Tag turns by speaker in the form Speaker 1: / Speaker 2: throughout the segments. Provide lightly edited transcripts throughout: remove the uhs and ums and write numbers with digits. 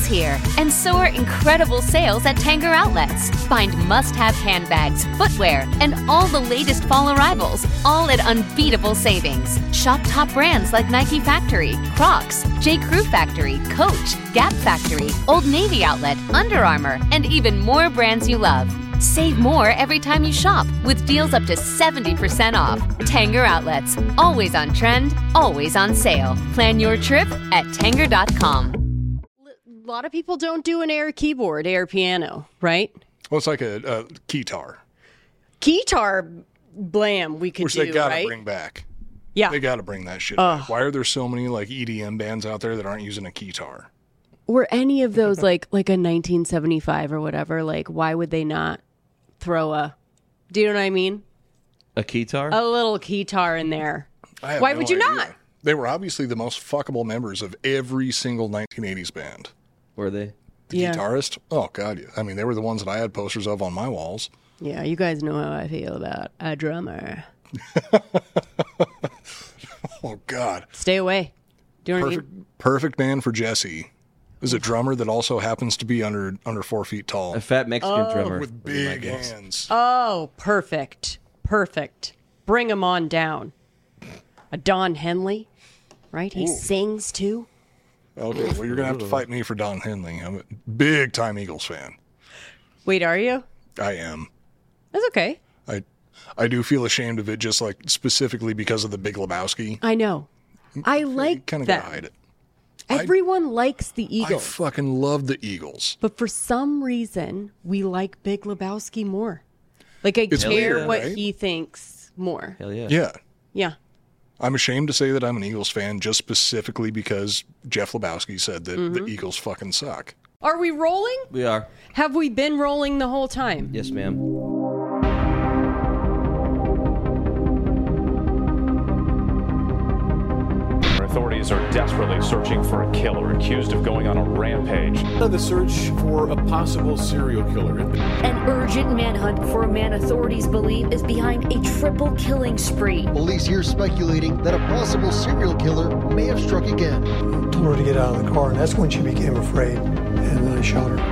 Speaker 1: here, and so are incredible sales at Tanger Outlets. Find must-have handbags, footwear, and all the latest fall arrivals, all at unbeatable savings. Shop top brands like Nike Factory, Crocs, J. Crew Factory, Coach, Gap Factory, Old Navy Outlet, Under Armour, and even more brands you love. Save more every time you shop with deals up to 70% off. Tanger Outlets. Always on trend, always on sale. Plan your trip at Tanger.com.
Speaker 2: A lot of people don't do an air keyboard, air piano, right?
Speaker 3: Well, it's like a keytar.
Speaker 2: Keytar, blam, we could
Speaker 3: Which
Speaker 2: do,
Speaker 3: they got to
Speaker 2: right?
Speaker 3: bring back.
Speaker 2: Yeah.
Speaker 3: They got to bring that shit back. Why are there so many like EDM bands out there that aren't using a keytar?
Speaker 2: Or any of those, like a 1975 or whatever, like, why would they not throw do you know what I mean?
Speaker 4: A keytar?
Speaker 2: A little keytar in there.
Speaker 3: Why
Speaker 2: would you not?
Speaker 3: They were obviously the most fuckable members of every single 1980s band.
Speaker 4: Were they?
Speaker 3: The guitarist? Oh, God. I mean, they were the ones that I had posters of on my walls.
Speaker 2: Yeah, you guys know how I feel about a drummer.
Speaker 3: Oh, God.
Speaker 2: Stay away. Do you know what I mean?
Speaker 3: Perfect man for Jesse. Is a drummer that also happens to be under 4 feet tall.
Speaker 4: A fat Mexican drummer.
Speaker 3: With big hands.
Speaker 2: Oh, perfect. Perfect. Bring him on down. A Don Henley, right? He sings too.
Speaker 3: Okay, well, you're going to have to fight me for Don Henley. I'm a big-time Eagles fan.
Speaker 2: Wait, are you?
Speaker 3: I am.
Speaker 2: That's okay.
Speaker 3: I do feel ashamed of it, just like specifically because of the Big Lebowski.
Speaker 2: I know. I like
Speaker 3: Kind of
Speaker 2: that.
Speaker 3: gotta hide it.
Speaker 2: Everyone likes the
Speaker 3: I
Speaker 2: Eagles.
Speaker 3: fucking love the Eagles.
Speaker 2: But for some reason, we like Big Lebowski more. Like, I
Speaker 3: It's
Speaker 2: care
Speaker 3: weird,
Speaker 2: what
Speaker 3: right?
Speaker 2: he thinks more.
Speaker 4: Hell yeah.
Speaker 3: Yeah.
Speaker 2: Yeah.
Speaker 3: I'm ashamed to say that I'm an Eagles fan just specifically because Jeff Lebowski said that the Eagles fucking suck.
Speaker 2: Are we rolling?
Speaker 4: We are.
Speaker 2: Have we been rolling the whole time?
Speaker 4: Yes, ma'am.
Speaker 5: Authorities are desperately searching for a killer accused of going on a rampage.
Speaker 6: The search for a possible serial killer.
Speaker 7: An urgent manhunt for a man authorities believe is behind a triple killing spree.
Speaker 8: Police here speculating that a possible serial killer may have struck again.
Speaker 9: I told her to get out of the car, and that's when she became afraid, and then I shot her.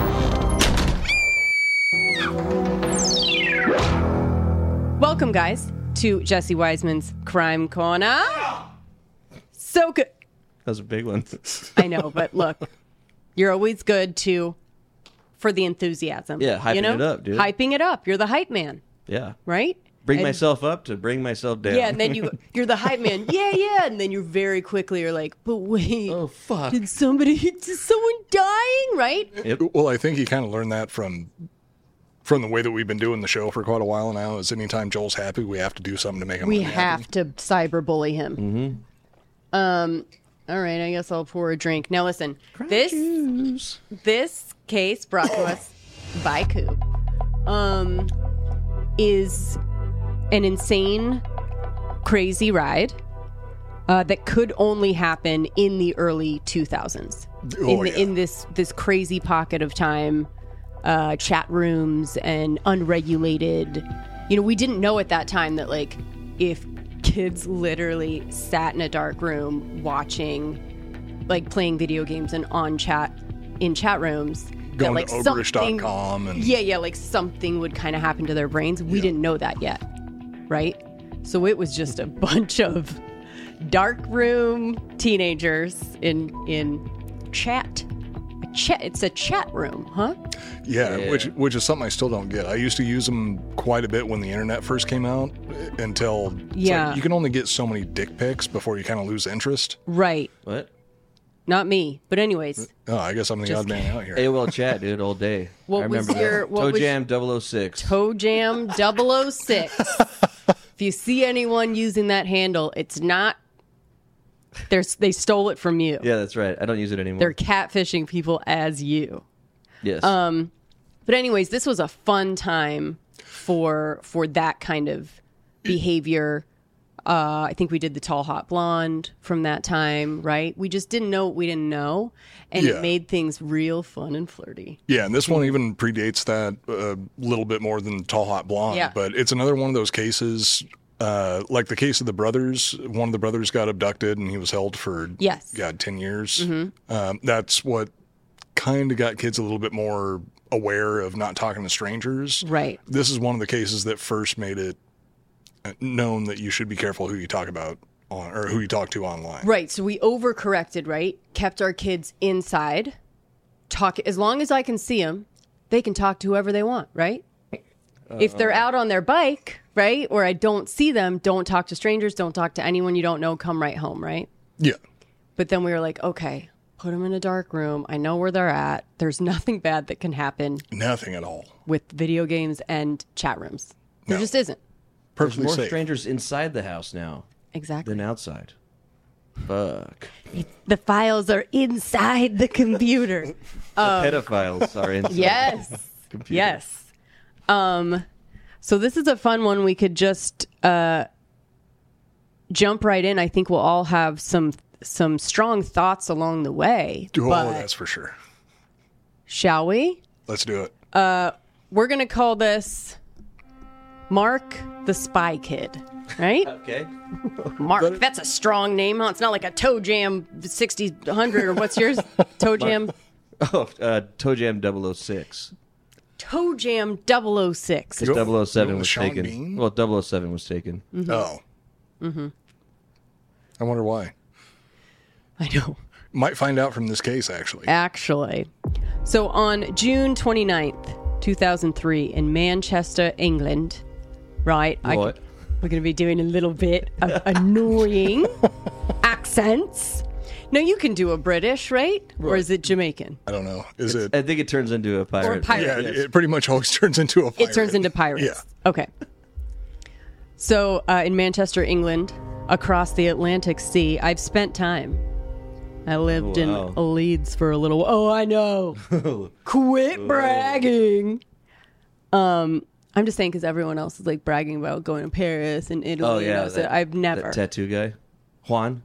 Speaker 2: Welcome, guys, to Jesse Wiseman's Crime Corner. So good.
Speaker 4: That was a big one.
Speaker 2: I know, but look, you're always good for the enthusiasm.
Speaker 4: Yeah, hyping it up, dude.
Speaker 2: Hyping it up. You're the hype man,
Speaker 4: Yeah.
Speaker 2: right?
Speaker 4: Bring myself up to bring myself down.
Speaker 2: Yeah, and then you're the hype man. Yeah, and then you're very quickly you're like, but wait,
Speaker 4: Oh, fuck.
Speaker 2: did someone dying? Right?
Speaker 4: Yep.
Speaker 3: Well, I think he kind of learned that from the way that we've been doing the show for quite a while now. Is anytime Joel's happy, we have to do something to make him
Speaker 2: We
Speaker 3: unhappy.
Speaker 2: have to cyberbully him. Mm-hmm. All right, I guess I'll pour a drink. Now listen, this case brought to us by Coop is an insane, crazy ride that could only happen in the early 2000s. In this crazy pocket of time, chat rooms and unregulated. You know, we didn't know at that time that like if kids literally sat in a dark room watching, like playing video games and in chat rooms.
Speaker 3: Going
Speaker 2: that, like,
Speaker 3: to ogrish.com and
Speaker 2: yeah, like something would kind of happen to their brains. We didn't know that yet, right? So it was just a bunch of dark room teenagers in chat. It's a chat room, huh?
Speaker 3: Yeah, which is something I still don't get. I used to use them quite a bit when the internet first came out until like, you can only get so many dick pics before you kind of lose interest.
Speaker 2: Right.
Speaker 4: What?
Speaker 2: Not me, but anyways.
Speaker 3: Oh, I guess I'm the odd man out here.
Speaker 4: AOL chat, dude, all day.
Speaker 2: What
Speaker 4: I
Speaker 2: was
Speaker 4: remember
Speaker 2: your-
Speaker 4: that.
Speaker 2: what
Speaker 4: Toe
Speaker 2: was-
Speaker 4: Jam 006.
Speaker 2: Toe Jam 006. If you see anyone using that handle, it's not. They stole it from you.
Speaker 4: Yeah, that's right. I don't use it anymore.
Speaker 2: They're catfishing people as you.
Speaker 4: Yes.
Speaker 2: But anyways, this was a fun time for that kind of behavior. I think we did the Tall Hot Blonde from that time, right? We just didn't know what we didn't know, and it made things real fun and flirty.
Speaker 3: Yeah, and this one even predates that a little bit more than Tall Hot Blonde.
Speaker 2: Yeah.
Speaker 3: But it's another one of those cases, like the case of the brothers. One of the brothers got abducted, and he was held for,
Speaker 2: Yes.
Speaker 3: God, 10 years. That's what kind of got kids a little bit more aware of not talking to strangers.
Speaker 2: Right.
Speaker 3: This is one of the cases that first made it known that you should be careful who you talk about or who you talk to online.
Speaker 2: Right. So we overcorrected, right? Kept our kids inside. As long as I can see them, they can talk to whoever they want, right? If they're out on their bike, right, or I don't see them, don't talk to strangers, don't talk to anyone you don't know, come right home, right?
Speaker 3: Yeah.
Speaker 2: But then we were like, okay, put them in a dark room. I know where they're at. There's nothing bad that can happen.
Speaker 3: Nothing at all.
Speaker 2: With video games and chat rooms. There just isn't.
Speaker 3: Perfectly
Speaker 4: There's more
Speaker 3: safe.
Speaker 4: strangers inside the house now
Speaker 2: Exactly.
Speaker 4: than outside. Fuck.
Speaker 2: The files are inside the computer.
Speaker 4: The pedophiles are inside.
Speaker 2: Yes.
Speaker 4: Computer.
Speaker 2: Yes. So this is a fun one. We could just jump right in. I think we'll all have some strong thoughts along the way.
Speaker 3: Oh,
Speaker 2: but
Speaker 3: that's for sure.
Speaker 2: Shall we?
Speaker 3: Let's do it.
Speaker 2: We're going to call this Mark the Spy Kid, right?
Speaker 4: Okay.
Speaker 2: Mark, that's a strong name, huh? It's not like a Toe Jam 6000 or what's yours? Toe Jam?
Speaker 4: Toe Jam 006.
Speaker 2: Toe Jam 006.
Speaker 4: Because 007 was
Speaker 3: Sean
Speaker 4: taken.
Speaker 3: Bean?
Speaker 4: Well, 007 was taken.
Speaker 2: Mm-hmm.
Speaker 3: Oh. Mm-hmm. I wonder why.
Speaker 2: I know.
Speaker 3: Might find out from this case, actually.
Speaker 2: So on June 29th, 2003, in Manchester, England, right?
Speaker 4: What?
Speaker 2: We're going to be doing a little bit of annoying accents. No, you can do a British, right? Or is it Jamaican?
Speaker 3: I don't know. Is it?
Speaker 4: I think it turns into a pirate.
Speaker 2: Or pirate.
Speaker 3: Yeah,
Speaker 2: Yes.
Speaker 3: it pretty much always turns into a pirate.
Speaker 2: It turns into pirates.
Speaker 3: Yeah.
Speaker 2: Okay. So in Manchester, England, across the Atlantic Sea, I've spent time. I lived in Leeds for a little. Oh, I know. Quit bragging. I'm just saying because everyone else is like bragging about going to Paris and Italy.
Speaker 4: Oh, yeah.
Speaker 2: So I've never.
Speaker 4: That tattoo guy. Juan.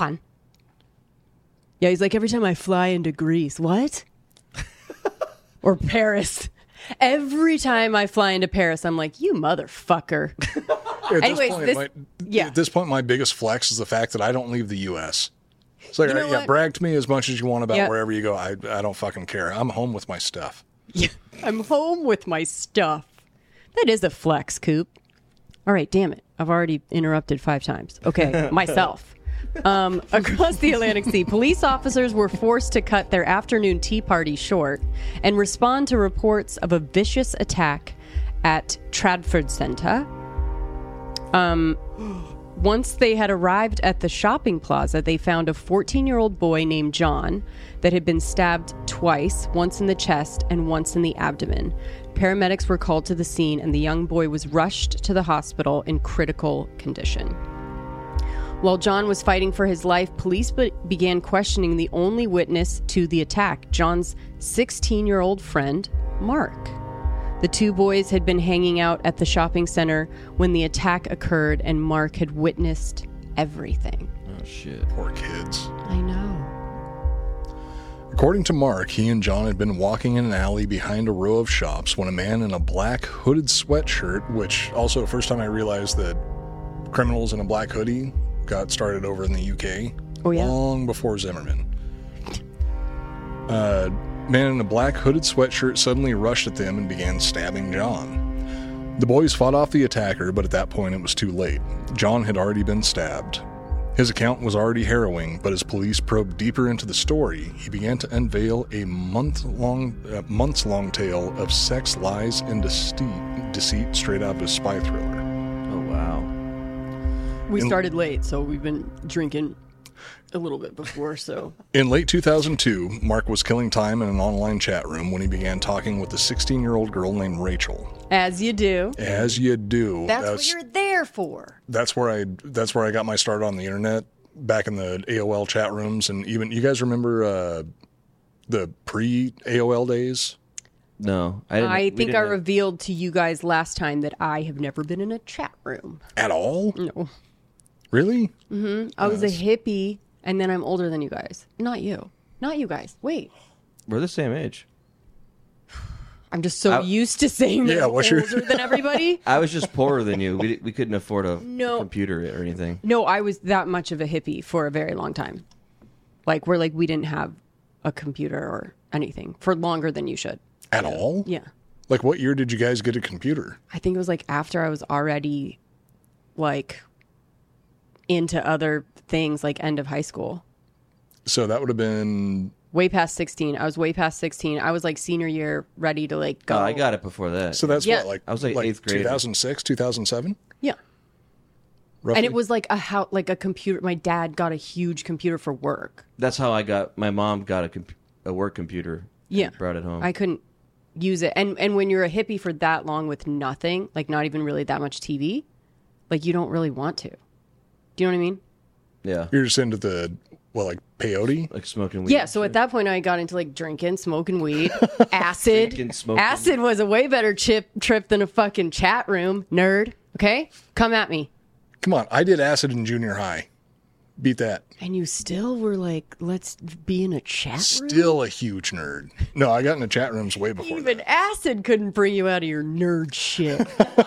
Speaker 2: Yeah, he's like, every time I fly into Greece. What? Or Paris. Every time I fly into Paris, I'm like, you motherfucker.
Speaker 3: At this point, my biggest flex is the fact that I don't leave the U.S. It's like,
Speaker 2: You know what?
Speaker 3: brag to me as much as you want about
Speaker 2: Yep.
Speaker 3: wherever you go. I don't fucking care. I'm home with my stuff.
Speaker 2: Yeah, I'm home with my stuff. That is a flex, Coop. All right, damn it. I've already interrupted 5 times. Okay, myself. Across the Atlantic Sea, police officers were forced to cut their afternoon tea party short and respond to reports of a vicious attack at Tradford Centre. Once they had arrived at the shopping plaza, they found a 14-year-old boy named John that had been stabbed twice, once in the chest and once in the abdomen. Paramedics were called to the scene, and the young boy was rushed to the hospital in critical condition. While John was fighting for his life, police began questioning the only witness to the attack, John's 16-year-old friend, Mark. The two boys had been hanging out at the shopping center when the attack occurred, and Mark had witnessed everything.
Speaker 4: Oh, shit.
Speaker 3: Poor kids.
Speaker 2: I know.
Speaker 3: According to Mark, he and John had been walking in an alley behind a row of shops when a man in a black hooded sweatshirt, which also first time I realized that criminals in a black hoodie got started over in the UK.
Speaker 2: Oh, yeah?
Speaker 3: Long before Zimmerman. Man in a black hooded sweatshirt suddenly rushed at them and began stabbing John. The boys fought off the attacker, but at that point it was too late. John had already been stabbed. His account was already harrowing, but as police probed deeper into the story, he began to unveil a months-long tale of sex, lies, and deceit straight out of a spy thriller.
Speaker 4: Oh, wow.
Speaker 2: We started late, so we've been drinking a little bit before, so...
Speaker 3: In late 2002, Mark was killing time in an online chat room when he began talking with a 16-year-old girl named Rachel.
Speaker 2: As you do.
Speaker 3: As you do.
Speaker 2: That's what you're there for.
Speaker 3: That's where I got my start on the internet, back in the AOL chat rooms, and even, you guys remember the pre-AOL days?
Speaker 4: No.
Speaker 2: I think I revealed to you guys last time that I have never been in a chat room.
Speaker 3: At all?
Speaker 2: No.
Speaker 3: Really?
Speaker 2: Mm-hmm. I was a hippie, and then I'm older than you guys. Not you. Not you guys. Wait.
Speaker 4: We're the same age.
Speaker 2: I'm just so used to saying that I'm older than everybody.
Speaker 4: I was just poorer than you. We couldn't afford a computer or anything.
Speaker 2: No, I was that much of a hippie for a very long time. Like, we didn't have a computer or anything for longer than you should.
Speaker 3: At all?
Speaker 2: Yeah.
Speaker 3: Like, what year did you guys get a computer?
Speaker 2: I think it was like after I was already like into other things, like end of high school.
Speaker 3: So that would have been
Speaker 2: way past 16. I was way past 16. I was like senior year, ready to like go.
Speaker 4: Oh, I got it before that.
Speaker 3: So that's what, like
Speaker 4: I was like 8th grade.
Speaker 3: 2006, 2007?
Speaker 2: Yeah.
Speaker 3: Roughly?
Speaker 2: And it was like a computer. My dad got a huge computer for work.
Speaker 4: That's how I got. My mom got a work computer.
Speaker 2: Yeah,
Speaker 4: brought it home.
Speaker 2: I couldn't use it, and when you're a hippie for that long with nothing, like not even really that much TV, like you don't really want to. Do you know what I mean?
Speaker 4: Yeah.
Speaker 3: You're just into the like peyote,
Speaker 4: like smoking weed.
Speaker 2: Yeah. So at that point, I got into like drinking, smoking weed, acid.
Speaker 4: Drinking, smoking.
Speaker 2: Acid was a way better trip than a fucking chat room, nerd. Okay, come at me.
Speaker 3: Come on, I did acid in junior high. Beat that.
Speaker 2: And you still were like, let's be in a chat room?
Speaker 3: Still a huge nerd. No, I got into chat rooms way before
Speaker 2: Even
Speaker 3: that.
Speaker 2: acid couldn't bring you out of your nerd shit.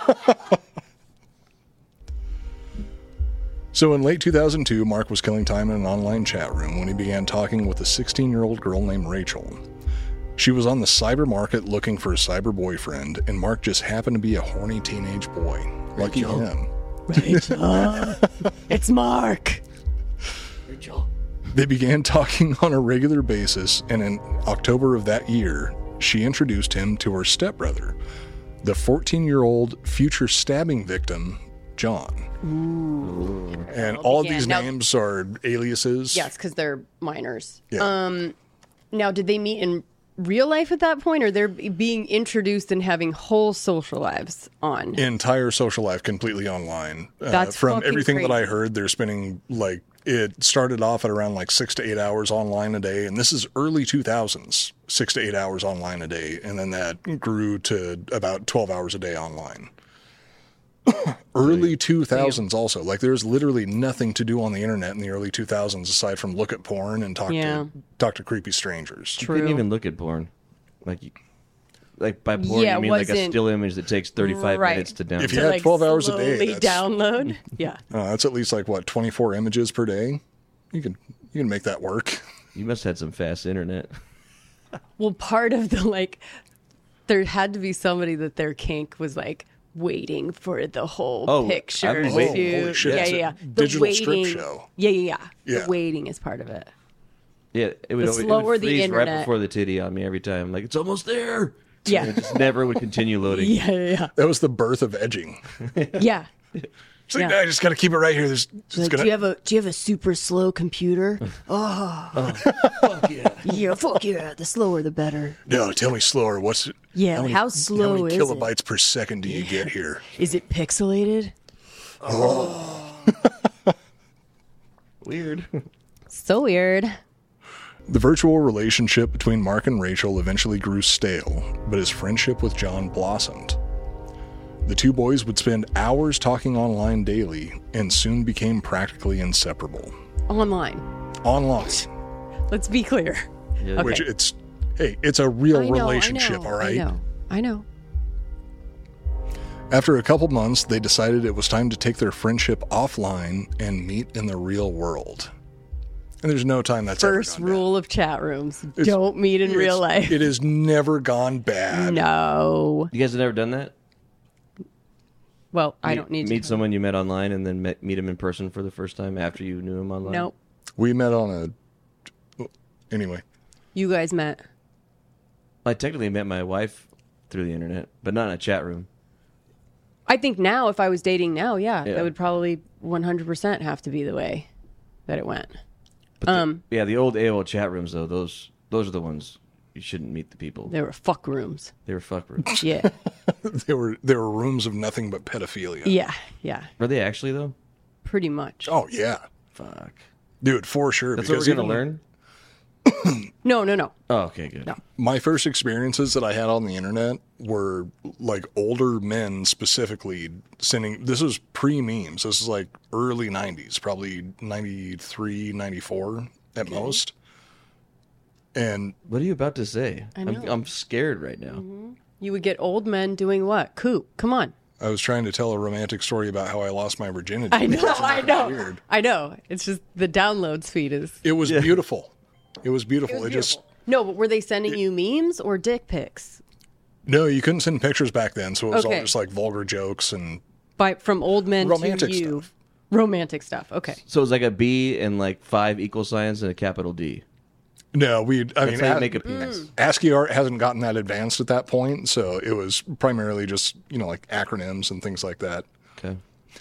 Speaker 3: So in late 2002, Mark was killing time in an online chat room when he began talking with a 16-year-old girl named Rachel. She was on the cyber market looking for a cyber boyfriend, and Mark just happened to be a horny teenage boy. Lucky him.
Speaker 2: Rachel. It's Mark.
Speaker 3: Rachel. They began talking on a regular basis, and in October of that year, she introduced him to her stepbrother, the 14-year-old future stabbing victim, John.
Speaker 2: Ooh.
Speaker 3: And all these names are aliases.
Speaker 2: Yes, because they're minors.
Speaker 3: Yeah.
Speaker 2: Now, did they meet in real life at that point, or they're being introduced and having whole social lives on?
Speaker 3: Entire social life completely online.
Speaker 2: That's
Speaker 3: from
Speaker 2: fucking
Speaker 3: everything
Speaker 2: crazy.
Speaker 3: that I heard, they're spending like it started off at around like 6 to 8 hours online a day, and this is early 2000s, 6 to 8 hours online a day, and then that grew to about 12 hours a day online. Early 2000s also. Like there's literally nothing to do on the internet in the early 2000s aside from look at porn and talk to creepy strangers.
Speaker 4: You couldn't even look at porn. Like by porn you mean like a still image that takes 35 minutes to download.
Speaker 3: If you had 12 hours a day,
Speaker 2: slowly download. Yeah.
Speaker 3: That's at least like what, 24 images per day? You can make that work.
Speaker 4: You must have had some fast internet.
Speaker 2: Well, part of the there had to be somebody that their kink was like waiting for the whole picture.
Speaker 3: Holy shit,
Speaker 2: yeah.
Speaker 3: The digital strip show.
Speaker 2: Yeah. The waiting is part of it.
Speaker 4: Yeah, it would
Speaker 2: slower the
Speaker 4: freeze
Speaker 2: internet.
Speaker 4: right before the titty on me every time. Like, it's almost there.
Speaker 2: Yeah.
Speaker 4: And it just never would continue loading.
Speaker 2: Yeah.
Speaker 3: That was the birth of edging.
Speaker 2: Yeah.
Speaker 3: It's like, I just got to keep it right here.
Speaker 2: Do you have a super slow computer?
Speaker 4: Fuck yeah.
Speaker 2: Yeah, fuck yeah. The slower, the better.
Speaker 3: No, tell me slower.
Speaker 2: How slow is it?
Speaker 3: How many kilobytes per second do you get here?
Speaker 2: Is it pixelated?
Speaker 3: Oh.
Speaker 4: Weird.
Speaker 2: So weird.
Speaker 3: The virtual relationship between Mark and Rachel eventually grew stale, but his friendship with John blossomed. The two boys would spend hours talking online daily and soon became practically inseparable.
Speaker 2: Online. Let's be clear.
Speaker 3: Yeah.
Speaker 2: Okay.
Speaker 3: Which it's a real relationship, all right?
Speaker 2: I know.
Speaker 3: After a couple months, they decided it was time to take their friendship offline and meet in the real world. And there's no time that's
Speaker 2: First
Speaker 3: ever gone
Speaker 2: rule of chat rooms. Don't meet in real life.
Speaker 3: It has never gone bad.
Speaker 2: No.
Speaker 4: You guys have never done that?
Speaker 2: Well, I don't need to.
Speaker 4: Meet someone you met online and then meet him in person for the first time after you knew him online?
Speaker 2: Nope.
Speaker 3: We met on anyway.
Speaker 2: You guys met.
Speaker 4: I technically met my wife through the internet, but not in a chat room.
Speaker 2: I think now, if I was dating now, that would probably 100% have to be the way that it went.
Speaker 4: But the old AOL chat rooms, though, those are the ones you shouldn't meet the people.
Speaker 2: They were fuck rooms.
Speaker 3: Yeah. They were rooms of nothing but pedophilia.
Speaker 2: Yeah.
Speaker 4: Were they actually, though?
Speaker 2: Pretty much.
Speaker 3: Oh, yeah.
Speaker 4: Fuck.
Speaker 3: Dude, for sure.
Speaker 4: That's what we're going to learn?
Speaker 2: No.
Speaker 4: Oh, okay, good.
Speaker 2: No.
Speaker 3: My first experiences that I had on the internet were like older men specifically sending, this was pre-memes. This is like early 90s, probably 93, 94 at most. And
Speaker 4: what are you about to say?
Speaker 2: I know.
Speaker 4: I'm scared right now.
Speaker 2: Mm-hmm. You would get old men doing what? Coop, come on.
Speaker 3: I was trying to tell a romantic story about how I lost my virginity.
Speaker 2: I know.
Speaker 3: Weird.
Speaker 2: I know. It's just the download speed is.
Speaker 3: It was beautiful. It was beautiful.
Speaker 2: No, but were they sending you memes or dick pics?
Speaker 3: No, you couldn't send pictures back then, so it was all just like vulgar jokes and
Speaker 2: from old men
Speaker 3: romantic
Speaker 2: to you.
Speaker 3: stuff.
Speaker 2: Romantic stuff. Okay.
Speaker 4: So it was like a B and like 5 equal signs and a capital D.
Speaker 3: No,
Speaker 4: That's how you make a penis.
Speaker 3: ASCII art hasn't gotten that advanced at that point, so it was primarily just, like acronyms and things like that.
Speaker 4: Okay.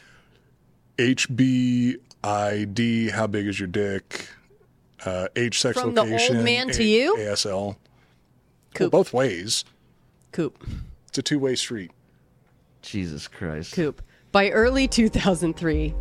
Speaker 3: HBID, how big is your dick? Age, sex,
Speaker 2: From
Speaker 3: location.
Speaker 2: From the old man to you?
Speaker 3: ASL.
Speaker 2: Coop.
Speaker 3: Well, both ways.
Speaker 2: Coop.
Speaker 3: It's a two-way street.
Speaker 4: Jesus Christ.
Speaker 2: Coop. By early 2003,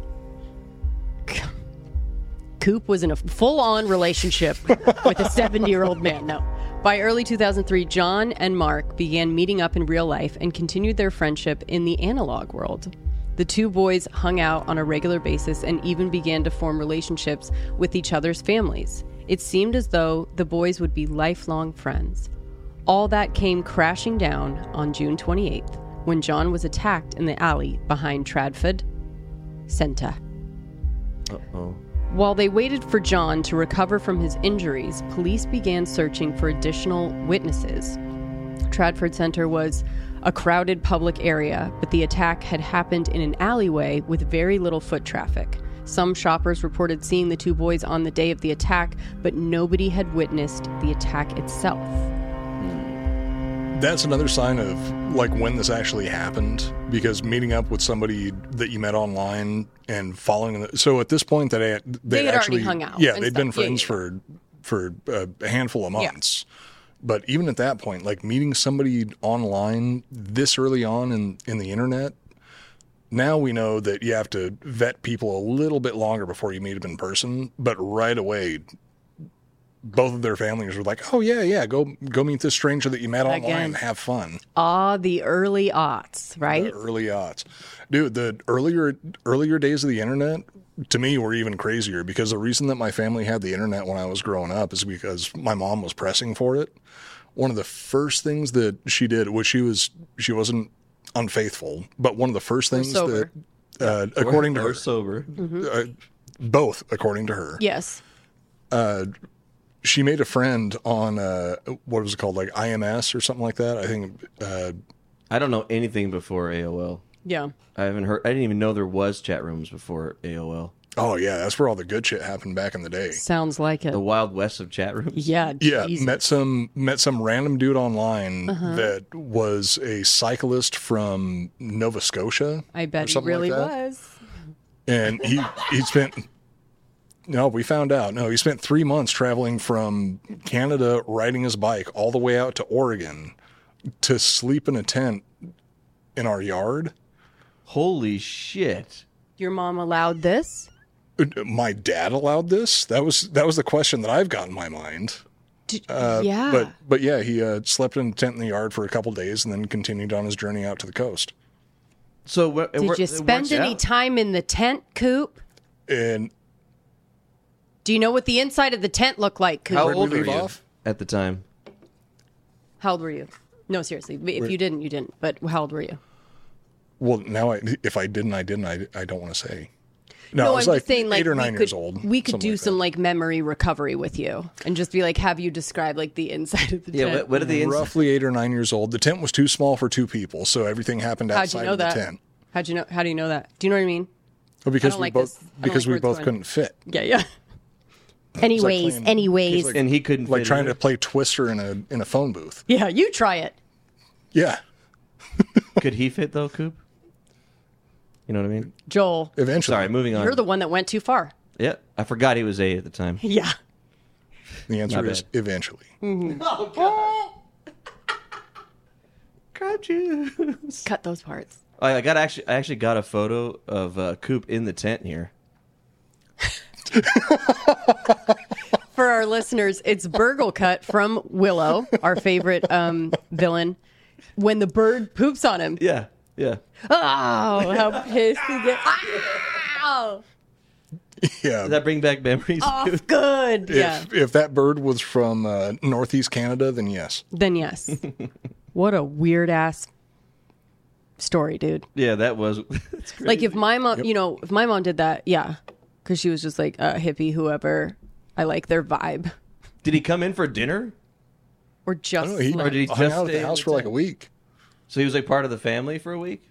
Speaker 2: Coop was in a full-on relationship with a 70-year-old man. No. By early 2003, John and Mark began meeting up in real life and continued their friendship in the analog world. The two boys hung out on a regular basis and even began to form relationships with each other's families. It seemed as though the boys would be lifelong friends. All that came crashing down on June 28th when John was attacked in the alley behind Tradford Centre.
Speaker 4: Uh-oh.
Speaker 2: While they waited for John to recover from his injuries, police began searching for additional witnesses. Tradford Centre was a crowded public area, but the attack had happened in an alleyway with very little foot traffic. Some shoppers reported seeing the two boys on the day of the attack, but nobody had witnessed the attack itself.
Speaker 3: That's another sign of like when this actually happened, because meeting up with somebody that you met online and following. So at this point, they had
Speaker 2: actually hung out.
Speaker 3: Yeah, they'd been friends for a handful of months. Yeah. But even at that point, like meeting somebody online this early on in the internet, now we know that you have to vet people a little bit longer before you meet them in person. But right away, both of their families were like, "Oh yeah, go meet this stranger that you met online and have fun."
Speaker 2: The early aughts, right?
Speaker 3: The early aughts, dude. The earlier days of the internet, to me, were even crazier, because the reason that my family had the internet when I was growing up is because my mom was pressing for it. One of the first things that she did, which she wasn't unfaithful, but one of the first things that, according to her,
Speaker 4: sober,
Speaker 3: both according to her,
Speaker 2: yes,
Speaker 3: she made a friend on what was it called, like IMS or something like that. I think.
Speaker 4: I don't know anything before AOL.
Speaker 2: Yeah,
Speaker 4: I haven't heard. I didn't even know there was chat rooms before AOL.
Speaker 3: Oh yeah, that's where all the good shit happened back in the day.
Speaker 2: Sounds like it.
Speaker 4: The Wild West of chat rooms.
Speaker 2: Yeah,
Speaker 3: Jesus. Met some random dude online that was a cyclist from Nova Scotia.
Speaker 2: I bet he really was.
Speaker 3: And he spent. No, we found out. No, he spent 3 months traveling from Canada, riding his bike all the way out to Oregon to sleep in a tent in our yard.
Speaker 4: Holy shit!
Speaker 2: Your mom allowed this?
Speaker 3: My dad allowed this? That was the question that I've got in my mind.
Speaker 2: Yeah.
Speaker 3: But yeah, he slept in a tent in the yard for a couple days and then continued on his journey out to the coast.
Speaker 4: So
Speaker 2: did you spend any time in the tent, Coop?
Speaker 3: And
Speaker 2: do you know what the inside of the tent looked like, Coop?
Speaker 4: How old were you at the time?
Speaker 2: How old were you? No, seriously. If you didn't, you didn't. But how old were you?
Speaker 3: Well, now if I didn't. I don't want to say. No, I
Speaker 2: I'm
Speaker 3: was
Speaker 2: just
Speaker 3: like
Speaker 2: saying, like
Speaker 3: 8 or 9 years old.
Speaker 2: We could do some like memory recovery with you and just be like, have you describe like the inside of the tent?
Speaker 4: Yeah, what are the
Speaker 3: roughly 8 or 9 years old. The tent was too small for 2 people, so everything happened outside of the tent.
Speaker 2: How'd you know? How do you know that? Do you know what I mean?
Speaker 3: Well, because we both couldn't fit.
Speaker 2: Yeah. Anyways,
Speaker 3: like,
Speaker 4: and he couldn't
Speaker 3: like
Speaker 4: fit
Speaker 3: trying to play Twister in a phone booth.
Speaker 2: Yeah, you try it.
Speaker 3: Yeah.
Speaker 4: Could he fit though, Coop? You know what I mean?
Speaker 2: Joel.
Speaker 3: Eventually.
Speaker 4: Sorry, moving on.
Speaker 2: You're the one that went too far.
Speaker 4: Yeah, I forgot he was 8 at the time.
Speaker 2: Yeah.
Speaker 3: The answer is eventually.
Speaker 2: Mm-hmm.
Speaker 4: Oh, God. Got you.
Speaker 2: Cut those parts.
Speaker 4: I actually got a photo of Coop in the tent here.
Speaker 2: For our listeners, it's Burgle Cut from Willow, our favorite villain, when the bird poops on him.
Speaker 4: Yeah.
Speaker 2: Oh, how pissed he gets. Ow!
Speaker 3: Yeah.
Speaker 4: Does that bring back memories?
Speaker 2: Oh, good.
Speaker 3: If that bird was from Northeast Canada, then yes. What a weird ass
Speaker 2: story, dude.
Speaker 4: Yeah, that was. That's crazy.
Speaker 2: Like if my mom, if my mom did that, yeah, because she was just like a hippie, whoever. I like their vibe.
Speaker 4: Did he come in for dinner?
Speaker 2: Or just
Speaker 3: or did he hung out at the house for like a week?
Speaker 4: So he was like part of the family for a week?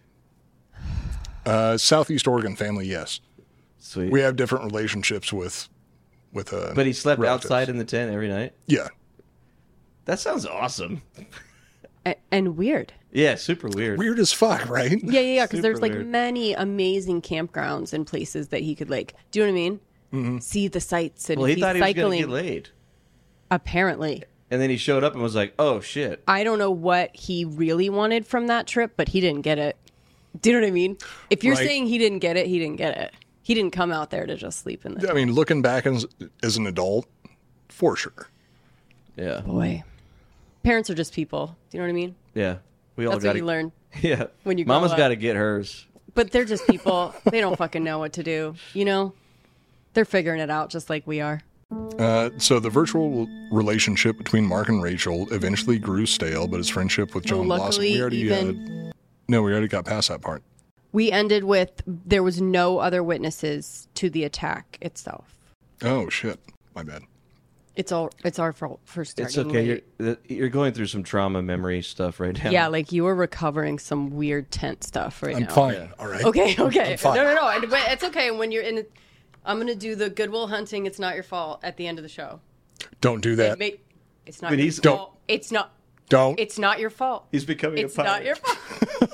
Speaker 3: Southeast Oregon family, yes.
Speaker 4: Sweet.
Speaker 3: We have different relationships with
Speaker 4: But he slept
Speaker 3: relatives.
Speaker 4: outside in the tent every night?
Speaker 3: Yeah.
Speaker 4: That sounds awesome.
Speaker 2: And weird.
Speaker 4: Yeah, super weird.
Speaker 3: Weird as fuck, right?
Speaker 2: Yeah, because there's like many amazing campgrounds and places that he could like, do you know what I mean?
Speaker 3: Mm-hmm.
Speaker 2: See the sights. And
Speaker 4: well, he thought he was going to
Speaker 2: cycling.
Speaker 4: get laid.
Speaker 2: Apparently.
Speaker 4: And then he showed up and was like, oh, shit.
Speaker 2: I don't know what he really wanted from that trip, but he didn't get it. Do you know what I mean? If you're saying he didn't get it, he didn't get it. He didn't come out there to just sleep in there.
Speaker 3: I mean, looking back as an adult, for sure.
Speaker 4: Yeah.
Speaker 2: Boy. Parents are just people. Do you know what I mean?
Speaker 4: Yeah.
Speaker 2: That's what you learn.
Speaker 4: Yeah.
Speaker 2: When you
Speaker 4: Mama's got to get hers.
Speaker 2: But they're just people. They don't fucking know what to do. You know? They're figuring it out just like we are.
Speaker 3: So the virtual relationship between Mark and Rachel eventually grew stale, but his friendship with John blossomed. We already got past that part.
Speaker 2: We ended with there was no other witnesses to the attack itself.
Speaker 3: Oh shit, my bad.
Speaker 2: It's our fault for starting.
Speaker 4: It's okay.
Speaker 2: Late.
Speaker 4: You're going through some trauma memory stuff right now.
Speaker 2: Yeah, like you were recovering some weird tent stuff right now.
Speaker 3: I'm fine. Yeah. All right.
Speaker 2: Okay.
Speaker 3: I'm fine.
Speaker 2: No. It's okay when you're in. I'm going to do the Goodwill Hunting. It's not your fault at the end of the show.
Speaker 3: Don't do that.
Speaker 2: It's not your fault. It's not.
Speaker 3: Don't.
Speaker 2: It's not your fault.
Speaker 4: He's becoming
Speaker 2: it's
Speaker 4: a pirate.
Speaker 2: It's not your fault.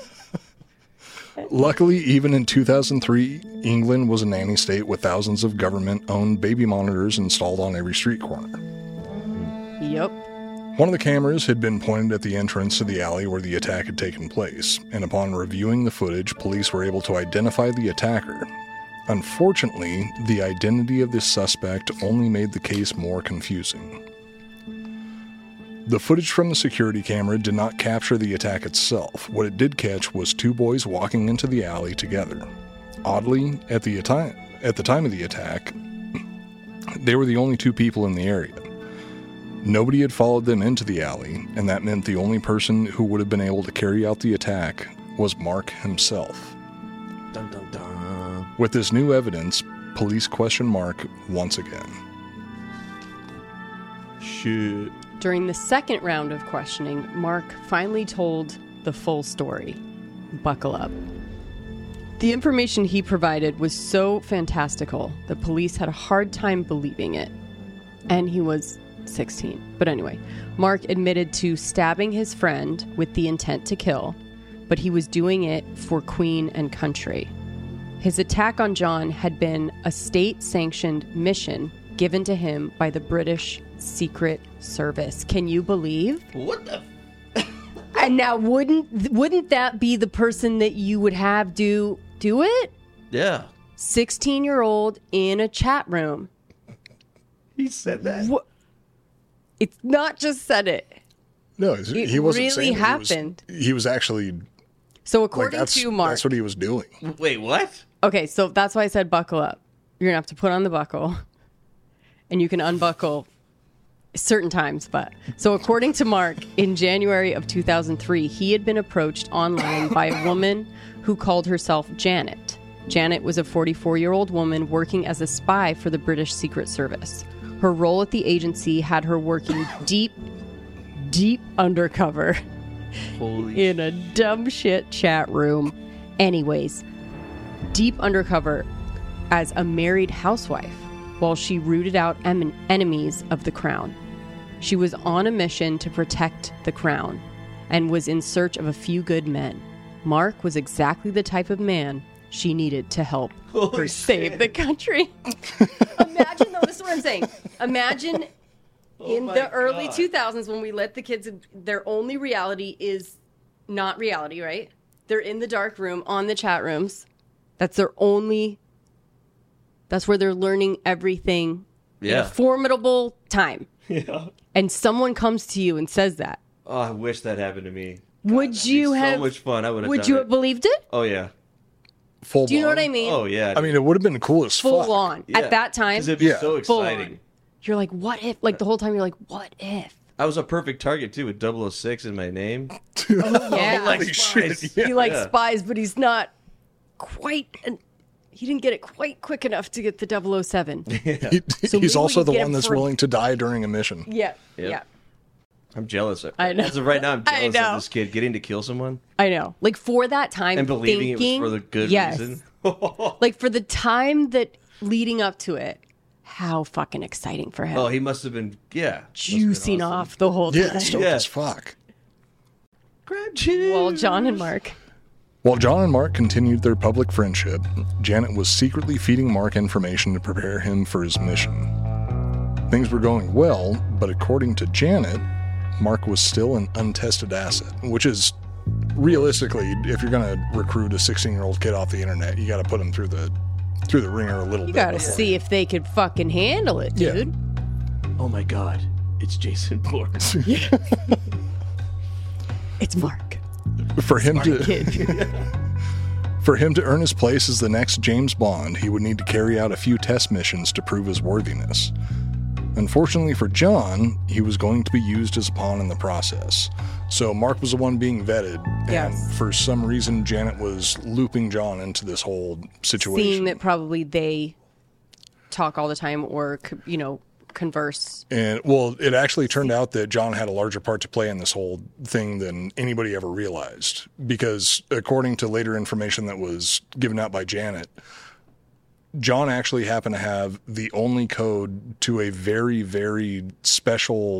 Speaker 3: Luckily, even in 2003, England was a nanny state with thousands of government-owned baby monitors installed on every street corner.
Speaker 2: Yep.
Speaker 3: One of the cameras had been pointed at the entrance to the alley where the attack had taken place, and upon reviewing the footage, police were able to identify the attacker. Unfortunately, the identity of this suspect only made the case more confusing. The footage from the security camera did not capture the attack itself. What it did catch was two boys walking into the alley together. Oddly, at the time of the attack, they were the only two people in the area. Nobody had followed them into the alley, and that meant the only person who would have been able to carry out the attack was Mark himself.
Speaker 4: Dun, dun, dun.
Speaker 3: With this new evidence, police questioned Mark once again.
Speaker 4: Shit.
Speaker 2: During the second round of questioning, Mark finally told the full story. Buckle up. The information he provided was so fantastical, the police had a hard time believing it. And he was 16. But anyway, Mark admitted to stabbing his friend with the intent to kill, but he was doing it for Queen and country. His attack on John had been a state-sanctioned mission given to him by the British Secret Service. Can you believe?
Speaker 4: What the?
Speaker 2: And now, wouldn't that be the person that you would have do it?
Speaker 4: Yeah.
Speaker 2: 16-year-old in a chat room.
Speaker 4: He said that.
Speaker 2: It's not just said it.
Speaker 3: No, he wasn't
Speaker 2: really
Speaker 3: saying
Speaker 2: happened.
Speaker 3: He was actually.
Speaker 2: So according to Mark,
Speaker 3: that's what he was doing.
Speaker 4: Wait, what?
Speaker 2: Okay, so that's why I said buckle up. You're gonna have to put on the buckle, and you can unbuckle certain times. But so according to Mark, in January of 2003, he had been approached online by a woman who called herself Janet. Janet was a 44-year-old woman working as a spy for the British Secret Service. Her role at the agency had her working deep undercover in a dumb shit chat room. Anyways, deep undercover as a married housewife while she rooted out enemies of the crown. She was on a mission to protect the crown and was in search of a few good men. Mark was exactly the type of man she needed to help her save the country. Imagine, though, this is what I'm saying. Imagine in the early 2000s when we let the kids, their only reality is not reality, right? They're in the dark room, on the chat rooms. That's where they're learning everything in a formidable time.
Speaker 4: Yeah.
Speaker 2: And someone comes to you and says that.
Speaker 4: Oh, I wish that happened to me.
Speaker 2: Would you have?
Speaker 4: So much fun. I would have.
Speaker 2: Would you have believed it?
Speaker 4: Oh yeah.
Speaker 3: Full.
Speaker 2: Do you know what I mean?
Speaker 4: Oh yeah.
Speaker 3: I mean, it would have been cool as
Speaker 2: full
Speaker 3: fuck.
Speaker 2: on at that time.
Speaker 4: It'd be so exciting.
Speaker 2: You're like, what if? Like the whole time, you're like, what if?
Speaker 4: I was a perfect target too with 006 in my name.
Speaker 2: Oh, yeah.
Speaker 3: Holy shit! Yeah.
Speaker 2: He likes spies, but he's not quite. he didn't get it quite quick enough to get the 007.
Speaker 3: Yeah. He's also the one that's willing to die during a mission.
Speaker 2: Yeah. Yeah.
Speaker 4: I'm jealous.
Speaker 2: I know.
Speaker 4: As of right now, I'm jealous of this kid getting to kill someone.
Speaker 2: I know. Like, for that time,
Speaker 4: and believing it was for the good reason.
Speaker 2: Like, for the time that leading up to it, how fucking exciting for him.
Speaker 4: Oh, he must have been,
Speaker 2: juicing off the whole time.
Speaker 3: Yeah, stoked as fuck.
Speaker 4: Grab Jim.
Speaker 2: Well, John and Mark.
Speaker 3: While John and Mark continued their public friendship, Janet was secretly feeding Mark information to prepare him for his mission. Things were going well, but according to Janet, Mark was still an untested asset, which is, realistically, if you're going to recruit a 16-year-old kid off the internet, you got to put him through the ringer a little bit.
Speaker 2: You got to see if they could fucking handle it, dude.
Speaker 4: Yeah. Oh my God, it's Jason Bourne.
Speaker 2: It's Mark.
Speaker 3: For him to earn his place as the next James Bond, he would need to carry out a few test missions to prove his worthiness. Unfortunately for John, he was going to be used as a pawn in the process. So Mark was the one being vetted, and for some reason Janet was looping John into this whole situation.
Speaker 2: Seeing that probably they talk all the time or, converse.
Speaker 3: And, well, it actually turned out that John had a larger part to play in this whole thing than anybody ever realized. Because according to later information that was given out by Janet, John actually happened to have the only code to a very, very special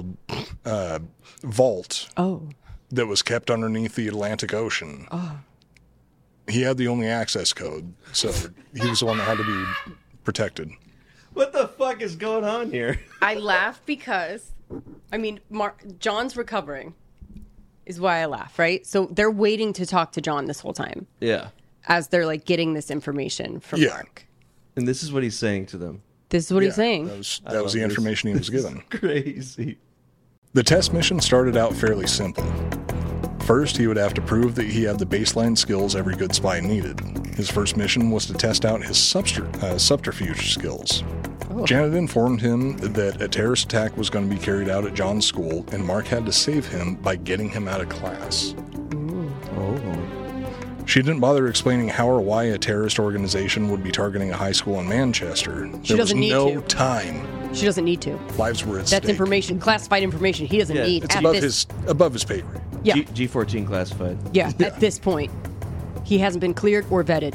Speaker 3: vault that was kept underneath the Atlantic Ocean. Oh. He had the only access code, so he was the one that had to be protected.
Speaker 4: What the fuck is going on here?
Speaker 2: I laugh because, John's recovering is why I laugh, right? So they're waiting to talk to John this whole time.
Speaker 4: Yeah.
Speaker 2: As they're, getting this information from Mark.
Speaker 4: And this is what he's saying to them.
Speaker 2: This is what he's saying.
Speaker 3: That was the information he was given.
Speaker 4: Crazy.
Speaker 3: The test mission started out fairly simple. First, he would have to prove that he had the baseline skills every good spy needed. His first mission was to test out his subterfuge skills. Oh. Janet informed him that a terrorist attack was going to be carried out at John's school, and Mark had to save him by getting him out of class.
Speaker 2: Ooh.
Speaker 3: Oh. She didn't bother explaining how or why a terrorist organization would be targeting a high school in Manchester. There was no time.
Speaker 2: She doesn't need to.
Speaker 3: Lives were at stake.
Speaker 2: That's information, classified information he doesn't need.
Speaker 3: It's above his pay grade.
Speaker 2: Yeah.
Speaker 4: G14 classified.
Speaker 2: Yeah, at this point. He hasn't been cleared or vetted.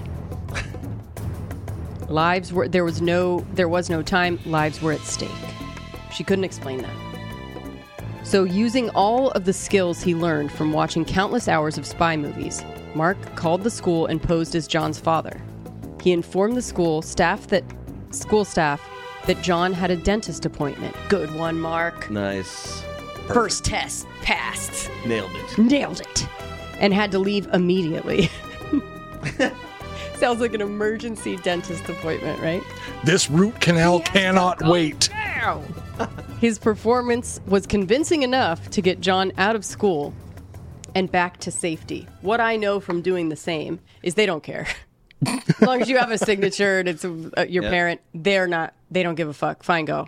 Speaker 2: There was no time. Lives were at stake. She couldn't explain that. So using all of the skills he learned from watching countless hours of spy movies, Mark called the school and posed as John's father. He informed the school staff that John had a dentist appointment. Good one, Mark.
Speaker 4: Nice.
Speaker 2: Perfect. First test passed.
Speaker 4: Nailed it.
Speaker 2: And had to leave immediately. Sounds like an emergency dentist appointment, right?
Speaker 3: This root canal cannot wait.
Speaker 2: His performance was convincing enough to get John out of school and back to safety. What I know from doing the same is they don't care. As long as you have a signature and it's your parent, they don't give a fuck. Fine, go.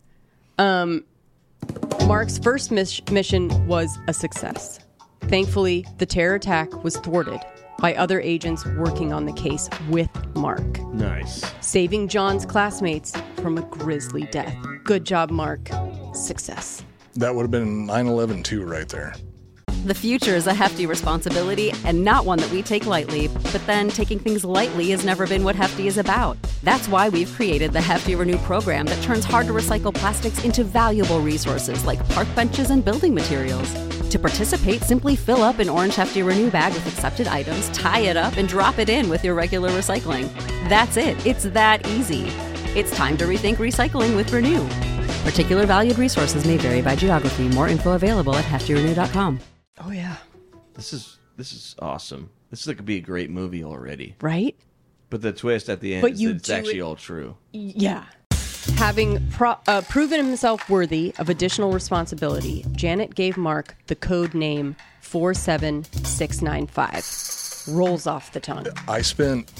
Speaker 2: Mark's first mission was a success. Thankfully, the terror attack was thwarted by other agents working on the case with Mark.
Speaker 4: Nice.
Speaker 2: Saving John's classmates from a grisly death. Good job, Mark. Success.
Speaker 3: That would have been 9/11 too, right there.
Speaker 10: The future is a hefty responsibility and not one that we take lightly. But then taking things lightly has never been what Hefty is about. That's why we've created the Hefty Renew program that turns hard-to-recycle plastics into valuable resources like park benches and building materials. To participate, simply fill up an orange Hefty Renew bag with accepted items, tie it up, and drop it in with your regular recycling. That's it. It's that easy. It's time to rethink recycling with Renew. Particular valued resources may vary by geography. More info available at heftyrenew.com.
Speaker 2: Oh, yeah.
Speaker 4: This is awesome. This could be a great movie already.
Speaker 2: Right?
Speaker 4: But the twist at the end is that it's actually all true.
Speaker 2: Yeah. Having proven himself worthy of additional responsibility, Janet gave Mark the code name 47695. Rolls off the tongue.
Speaker 3: I spent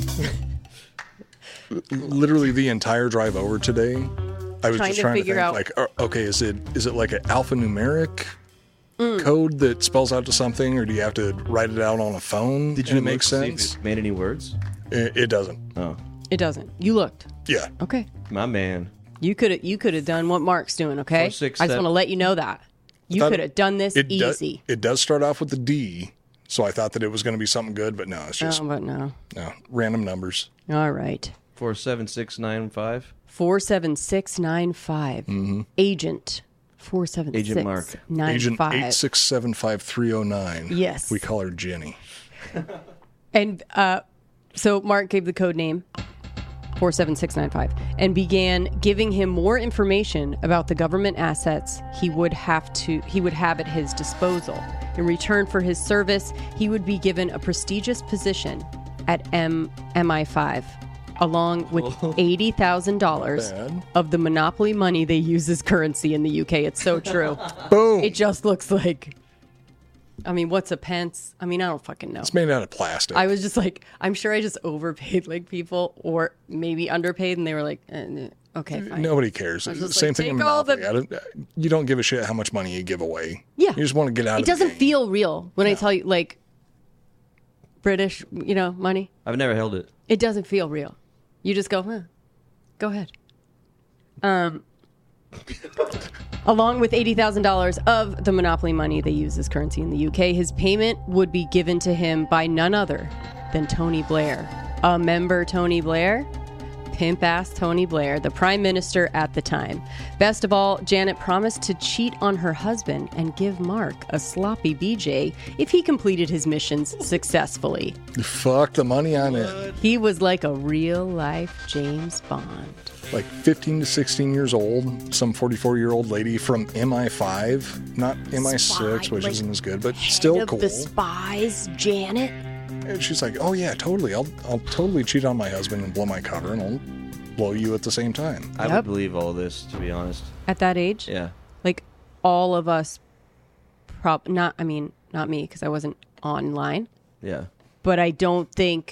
Speaker 3: literally the entire drive over today. I was just trying to figure out, okay, is it like an alphanumeric code that spells out to something, or do you have to write it out on a phone?
Speaker 4: Did you
Speaker 3: make sense?
Speaker 4: It made any words?
Speaker 3: It doesn't.
Speaker 4: Oh.
Speaker 2: It doesn't. You looked.
Speaker 3: Yeah.
Speaker 2: Okay.
Speaker 4: My man.
Speaker 2: You could have done what Mark's doing, okay?
Speaker 4: 4, 6,
Speaker 2: I just want to let you know that. You could have done this easy.
Speaker 3: It does start off with the D, so I thought that it was going to be something good, but no, it's just...
Speaker 2: but no.
Speaker 3: No, random numbers.
Speaker 2: All right.
Speaker 4: 47695.
Speaker 2: 47695.
Speaker 3: Mm-hmm.
Speaker 2: Agent 476.
Speaker 4: Agent Mark.
Speaker 2: 95.
Speaker 3: Agent 8675309.
Speaker 2: Yes.
Speaker 3: We call her Jenny.
Speaker 2: And so Mark gave the code name 47695 and began giving him more information about the government assets he would have at his disposal. In return for his service, he would be given a prestigious position at MI5, along with $80,000 of the monopoly money they use as currency in the UK. It's so true.
Speaker 3: Boom.
Speaker 2: It just looks like... I mean, what's a pence? I mean, I don't fucking know.
Speaker 3: It's made out of plastic.
Speaker 2: I was just like, I'm sure I just overpaid like people or maybe underpaid, and they were like, okay, fine.
Speaker 3: Nobody cares. Same thing in Monopoly. You don't give a shit how much money you give away.
Speaker 2: Yeah.
Speaker 3: You just want to get out of
Speaker 2: it. It doesn't feel real when I tell you, like, British, money.
Speaker 4: I've never held it.
Speaker 2: It doesn't feel real. You just go, go ahead. Along with $80,000 of the monopoly money they use as currency in the UK, his payment would be given to him by none other than Tony Blair. A member Tony Blair? Pimp-ass Tony Blair, the prime minister at the time. Best of all, Janet promised to cheat on her husband and give Mark a sloppy BJ if he completed his missions successfully.
Speaker 3: Fuck the money on it.
Speaker 2: He was like a real-life James Bond.
Speaker 3: Like 15 to 16 years old, some 44-year-old lady from MI5, not MI6, which isn't as good, but still cool.
Speaker 2: The spies, Janet.
Speaker 3: And she's like, oh yeah, totally. I'll totally cheat on my husband and blow my cover, and I'll blow you at the same time.
Speaker 4: I would believe all this, to be honest.
Speaker 2: At that age?
Speaker 4: Yeah.
Speaker 2: Like all of us, not me, because I wasn't online.
Speaker 4: Yeah.
Speaker 2: But I don't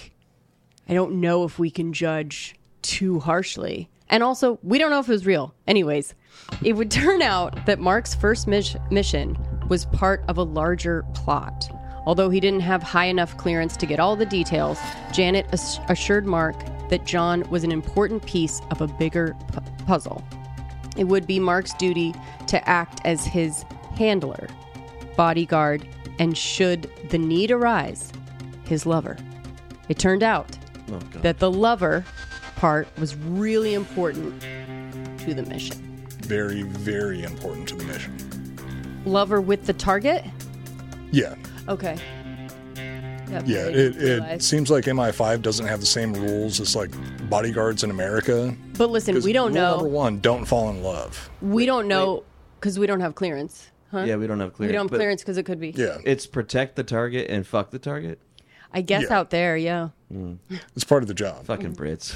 Speaker 2: know if we can judge too harshly. And also, we don't know if it was real. Anyways, it would turn out that Mark's first mission was part of a larger plot. Although he didn't have high enough clearance to get all the details, Janet assured Mark that John was an important piece of a bigger puzzle. It would be Mark's duty to act as his handler, bodyguard, and should the need arise, his lover. It turned out that the lover part was really important to the mission.
Speaker 3: Very, very important to the mission.
Speaker 2: Lover with the target?
Speaker 3: Yeah.
Speaker 2: Okay.
Speaker 3: Yeah, it seems like MI5 doesn't have the same rules as like bodyguards in America.
Speaker 2: But listen, we don't know.
Speaker 3: Number one, don't fall in love.
Speaker 2: We don't know because we don't have clearance. Huh?
Speaker 4: Yeah, we don't have clearance.
Speaker 2: We don't have clearance because it could be.
Speaker 3: Yeah.
Speaker 4: It's protect the target and fuck the target?
Speaker 2: I guess out there, yeah.
Speaker 3: It's part of the job.
Speaker 4: Fucking Brits.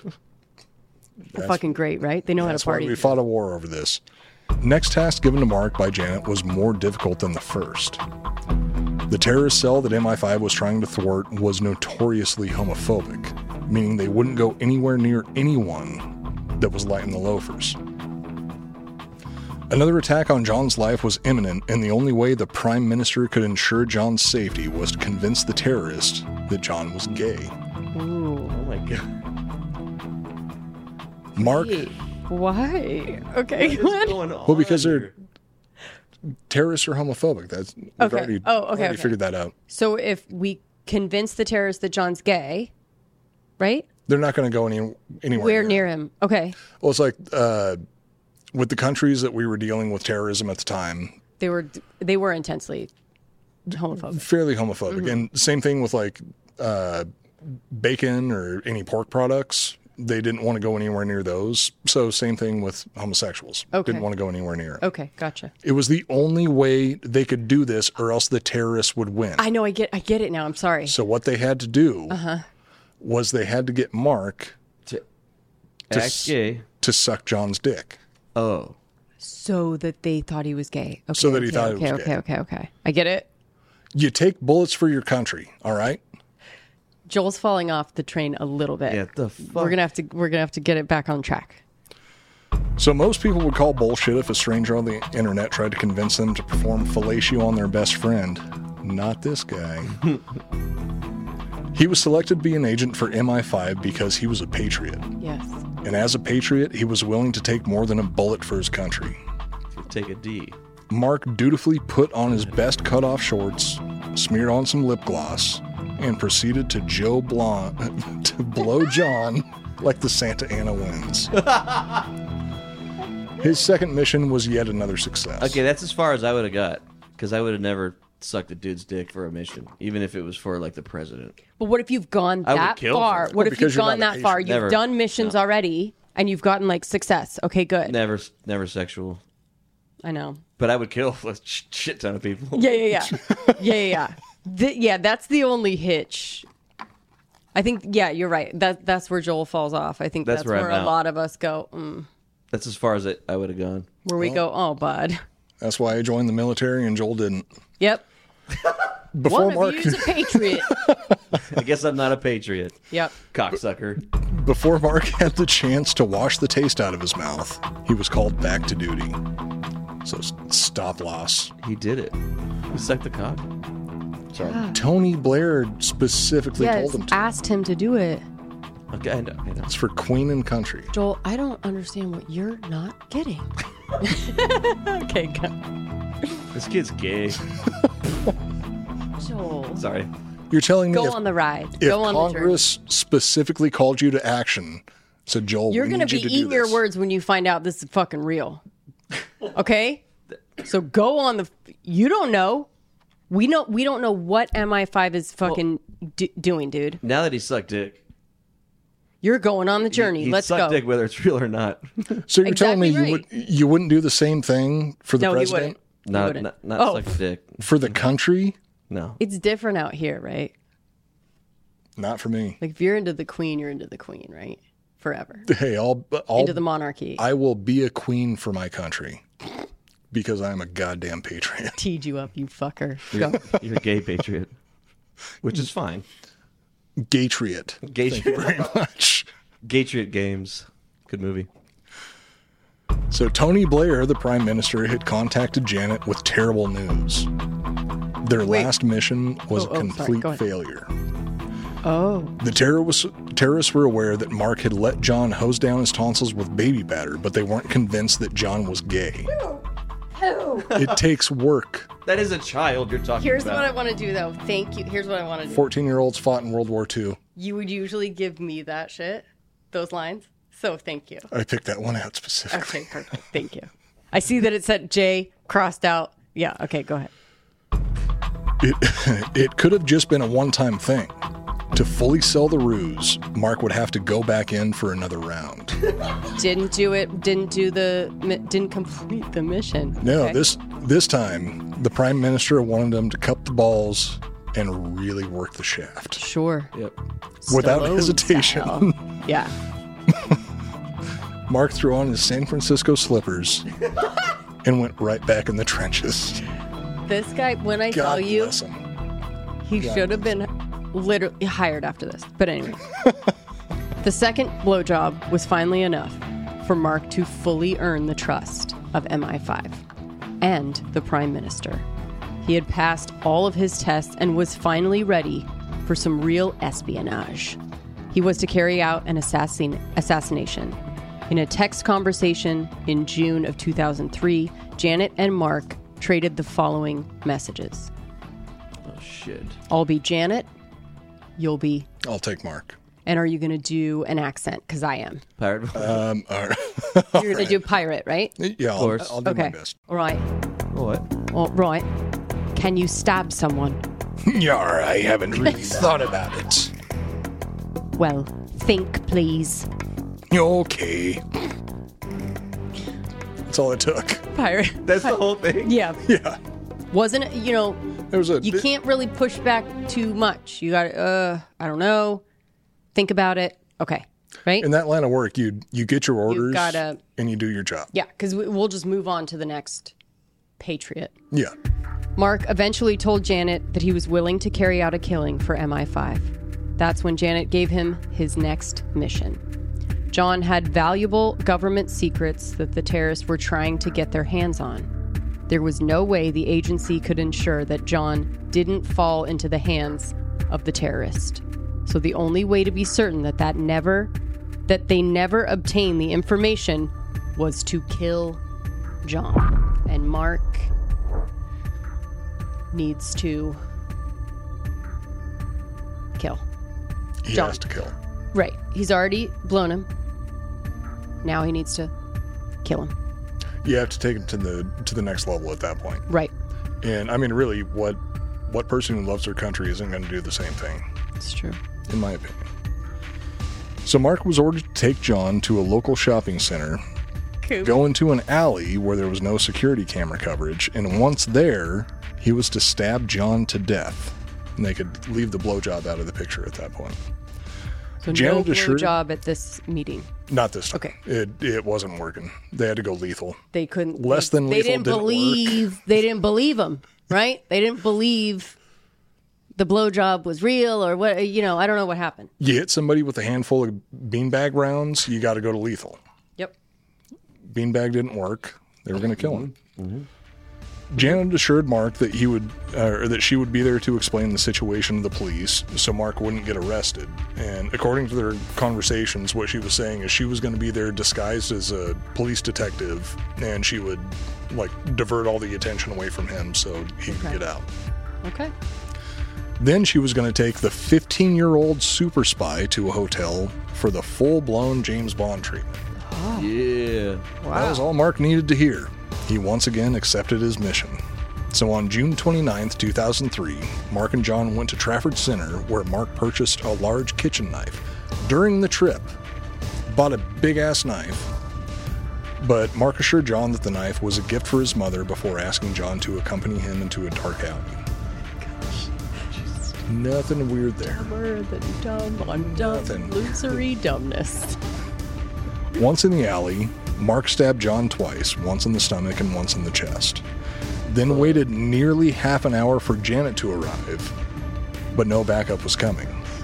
Speaker 2: They're fucking great, right? They know how to party.
Speaker 3: That's why we fought a war over this. Next task given to Mark by Janet was more difficult than the first. The terrorist cell that MI5 was trying to thwart was notoriously homophobic, meaning they wouldn't go anywhere near anyone that was lighting the loafers. Another attack on John's life was imminent, and the only way the Prime Minister could ensure John's safety was to convince the terrorists that John was gay.
Speaker 2: Ooh.
Speaker 4: Oh my God.
Speaker 3: Mark...
Speaker 2: Why? Okay.
Speaker 4: What is going on?
Speaker 3: Well, because terrorists are homophobic. We've already figured that out.
Speaker 2: So if we convince the terrorists that John's gay, right?
Speaker 3: They're not going to go anywhere
Speaker 2: near him. Okay.
Speaker 3: Well, it's like with the countries that we were dealing with terrorism at the time.
Speaker 2: They were intensely homophobic.
Speaker 3: Fairly homophobic. Mm-hmm. And same thing with like bacon or any pork products. They didn't want to go anywhere near those. So same thing with homosexuals.
Speaker 2: Okay.
Speaker 3: Didn't want to go anywhere near it.
Speaker 2: Okay, gotcha.
Speaker 3: It was the only way they could do this, or else the terrorists would win.
Speaker 2: I know. I get it now. I'm sorry.
Speaker 3: So what they had to do was they had to get Mark to suck John's dick.
Speaker 4: Oh.
Speaker 2: So that they thought he was gay. Okay,
Speaker 3: so that he thought he was gay.
Speaker 2: Okay. I get it.
Speaker 3: You take bullets for your country, all right?
Speaker 2: Joel's falling off the train a little bit.
Speaker 4: Yeah, the fuck?
Speaker 2: We're gonna have to get it back on track.
Speaker 3: So most people would call bullshit if a stranger on the internet tried to convince them to perform fellatio on their best friend. Not this guy. He was selected to be an agent for MI5 because he was a patriot.
Speaker 2: Yes.
Speaker 3: And as a patriot, he was willing to take more than a bullet for his country.
Speaker 4: Take a D.
Speaker 3: Mark dutifully put on his best cutoff shorts, smeared on some lip gloss, and proceeded to blow John like the Santa Ana winds. His second mission was yet another success.
Speaker 4: Okay, that's as far as I would have got, because I would have never sucked a dude's dick for a mission, even if it was for like the president.
Speaker 2: But what if you've gone that far? What if you've gone that far? You've done missions already, and you've gotten like success. Okay, good.
Speaker 4: Never sexual.
Speaker 2: I know.
Speaker 4: But I would kill a shit ton of people.
Speaker 2: Yeah. Yeah, that's the only hitch. I think, yeah, you're right. That's where Joel falls off. I think that's where a lot of us go,
Speaker 4: That's as far as I would have gone.
Speaker 2: Where we go, oh, bud.
Speaker 3: That's why I joined the military and Joel didn't.
Speaker 2: Yep.
Speaker 3: Before
Speaker 2: One
Speaker 3: Mark...
Speaker 2: of you's a patriot.
Speaker 4: I guess I'm not a patriot.
Speaker 2: Yep.
Speaker 4: Cocksucker.
Speaker 3: Before Mark had the chance to wash the taste out of his mouth, he was called back to duty. So stop loss.
Speaker 4: He did it. He sucked the cock.
Speaker 3: So Tony Blair specifically told him to.
Speaker 2: Asked him to do it.
Speaker 4: Okay, I know.
Speaker 3: It's for Queen and Country.
Speaker 2: Joel, I don't understand what you're not getting. Okay, go.
Speaker 4: This kid's gay.
Speaker 2: Joel.
Speaker 4: Sorry.
Speaker 3: You're telling me
Speaker 2: go on the ride.
Speaker 3: If
Speaker 2: go on
Speaker 3: Congress
Speaker 2: the journey.
Speaker 3: specifically called you to action, said Joel,
Speaker 2: you're going to be eating your words when you find out this is fucking real. Okay? So go on the... You don't know. We don't know what MI5 is fucking doing, dude.
Speaker 4: Now that he sucked dick.
Speaker 2: You're going on the journey. Let's go.
Speaker 4: Suck dick whether it's real or not.
Speaker 3: So you're telling me you wouldn't do the same thing for the president?
Speaker 2: No, he wouldn't.
Speaker 4: Not suck dick.
Speaker 3: For the country?
Speaker 4: No.
Speaker 2: It's different out here, right?
Speaker 3: Not for me.
Speaker 2: Like if you're into the queen, you're into the queen, right? Forever.
Speaker 3: Hey, I'll
Speaker 2: into the monarchy.
Speaker 3: I will be a queen for my country. Because I'm a goddamn patriot.
Speaker 2: Teed you up, you fucker.
Speaker 4: You're a gay patriot. Which is fine.
Speaker 3: Gaytriot. Thank you very much.
Speaker 4: Gaytriot Games. Good movie.
Speaker 3: So Tony Blair, the prime minister, had contacted Janet with terrible news. Their last mission was a complete failure.
Speaker 2: Oh.
Speaker 3: The terrorists were aware that Mark had let John hose down his tonsils with baby batter, but they weren't convinced that John was gay. It takes work.
Speaker 4: That is a child you're talking
Speaker 2: Here's
Speaker 4: about.
Speaker 2: what I want to do, though. Thank you. Here's what I want to do.
Speaker 3: 14-year-olds fought in World War II.
Speaker 2: You would usually give me that shit, those lines. So thank you.
Speaker 3: I picked that one out specifically.
Speaker 2: Okay, perfect. Thank you. I see that it said J crossed out. Yeah, okay, go ahead.
Speaker 3: It could have just been a one-time thing. To fully sell the ruse, Mark would have to go back in for another round.
Speaker 2: Didn't do it. Didn't complete the mission.
Speaker 3: No,
Speaker 2: okay.
Speaker 3: This time, the prime minister wanted him to cup the balls and really work the shaft.
Speaker 2: Sure.
Speaker 4: Yep.
Speaker 3: Without hesitation.
Speaker 2: Yeah.
Speaker 3: Mark threw on his San Francisco slippers and went right back in the trenches.
Speaker 2: This guy, when I tell you, he should have been literally hired after this. But anyway, the second blowjob was finally enough for Mark to fully earn the trust of MI5 and the Prime Minister. He had passed all of his tests and was finally ready for some real espionage. He was to carry out an assassination. In a text conversation in June of 2003, Janet and Mark traded the following messages.
Speaker 4: Oh, shit.
Speaker 2: I'll be Janet. You'll be...
Speaker 3: I'll take Mark.
Speaker 2: And are you going to do an accent? Because I am.
Speaker 4: Pirate?
Speaker 3: All right.
Speaker 2: You're going to do pirate, right?
Speaker 3: Yeah, I'll do my best.
Speaker 2: All right.
Speaker 4: What?
Speaker 2: All right. Can you stab someone?
Speaker 3: Yar, I haven't really thought about it.
Speaker 2: Well, think, please.
Speaker 3: Okay. That's all it took.
Speaker 2: Pirate.
Speaker 4: That's the whole thing?
Speaker 2: Yeah.
Speaker 3: Yeah.
Speaker 2: Wasn't it, you can't really push back too much. You got to, I don't know. Think about it. Okay. Right?
Speaker 3: In that line of work, you get your orders and you do your job.
Speaker 2: Yeah, because we'll just move on to the next patriot.
Speaker 3: Yeah.
Speaker 2: Mark eventually told Janet that he was willing to carry out a killing for MI5. That's when Janet gave him his next mission. John had valuable government secrets that the terrorists were trying to get their hands on. There was no way the agency could ensure that John didn't fall into the hands of the terrorist. So the only way to be certain that they never obtained the information was to kill John. And Mark needs to kill.
Speaker 3: He
Speaker 2: John
Speaker 3: has to kill.
Speaker 2: Right. He's already blown him. Now he needs to kill him.
Speaker 3: You have to take it to the next level at that point.
Speaker 2: Right.
Speaker 3: And I mean, really, what person who loves their country isn't going to do the same thing?
Speaker 2: It's true.
Speaker 3: In my opinion. So Mark was ordered to take John to a local shopping center, go into an alley where there was no security camera coverage, and once there, he was to stab John to death. And they could leave the blowjob out of the picture at that point.
Speaker 2: So Janet no blowjob at this meeting?
Speaker 3: Not this time.
Speaker 2: Okay.
Speaker 3: It wasn't working. They had to go lethal.
Speaker 2: They couldn't.
Speaker 3: Less than lethal didn't work.
Speaker 2: They didn't believe him, right? They didn't believe the blowjob was real or what, I don't know what happened.
Speaker 3: You hit somebody with a handful of beanbag rounds, you got to go to lethal.
Speaker 2: Yep.
Speaker 3: Beanbag didn't work. They were going to kill him. Mm-hmm. Janet assured Mark that that she would be there to explain the situation to the police so Mark wouldn't get arrested. And according to their conversations, what she was saying is she was going to be there disguised as a police detective, and she would divert all the attention away from him so he could get out.
Speaker 2: Okay.
Speaker 3: Then she was going to take the 15-year-old super spy to a hotel for the full-blown James Bond treatment.
Speaker 2: Oh.
Speaker 4: Yeah.
Speaker 2: Wow.
Speaker 3: That was all Mark needed to hear. He once again accepted his mission. So on June 29th, 2003, Mark and John went to Trafford Center where Mark purchased a large kitchen knife. During the trip, bought a big-ass knife, but Mark assured John that the knife was a gift for his mother before asking John to accompany him into a dark alley. Nothing weird there.
Speaker 2: Dumber than dumb on dumb, losery dumbness.
Speaker 3: Once in the alley, Mark stabbed John twice, once in the stomach and once in the chest. Then waited nearly half an hour for Janet to arrive, but no backup was coming.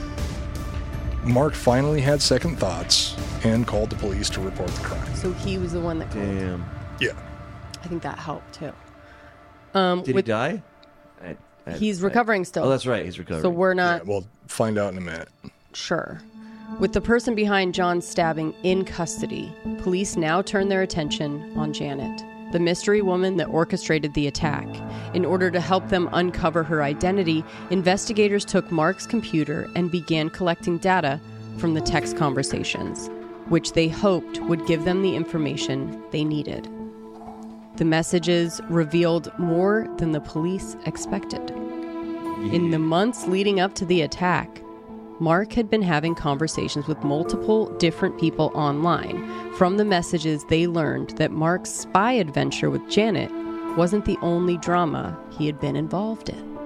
Speaker 3: Mark finally had second thoughts and called the police to report the crime.
Speaker 2: So he was the one that called.
Speaker 4: Damn.
Speaker 3: Yeah.
Speaker 2: I think that helped too.
Speaker 4: Did he die?
Speaker 2: He's recovering still.
Speaker 4: Oh, that's right. He's recovering.
Speaker 2: So we're not...
Speaker 3: Yeah, we'll find out in a minute.
Speaker 2: Sure. With the person behind John's stabbing in custody, police now turn their attention on Janet, the mystery woman that orchestrated the attack. In order to help them uncover her identity, investigators took Mark's computer and began collecting data from the text conversations, which they hoped would give them the information they needed. The messages revealed more than the police expected. In the months leading up to the attack, Mark had been having conversations with multiple different people online. From the messages, they learned that Mark's spy adventure with Janet wasn't the only drama he had been involved in.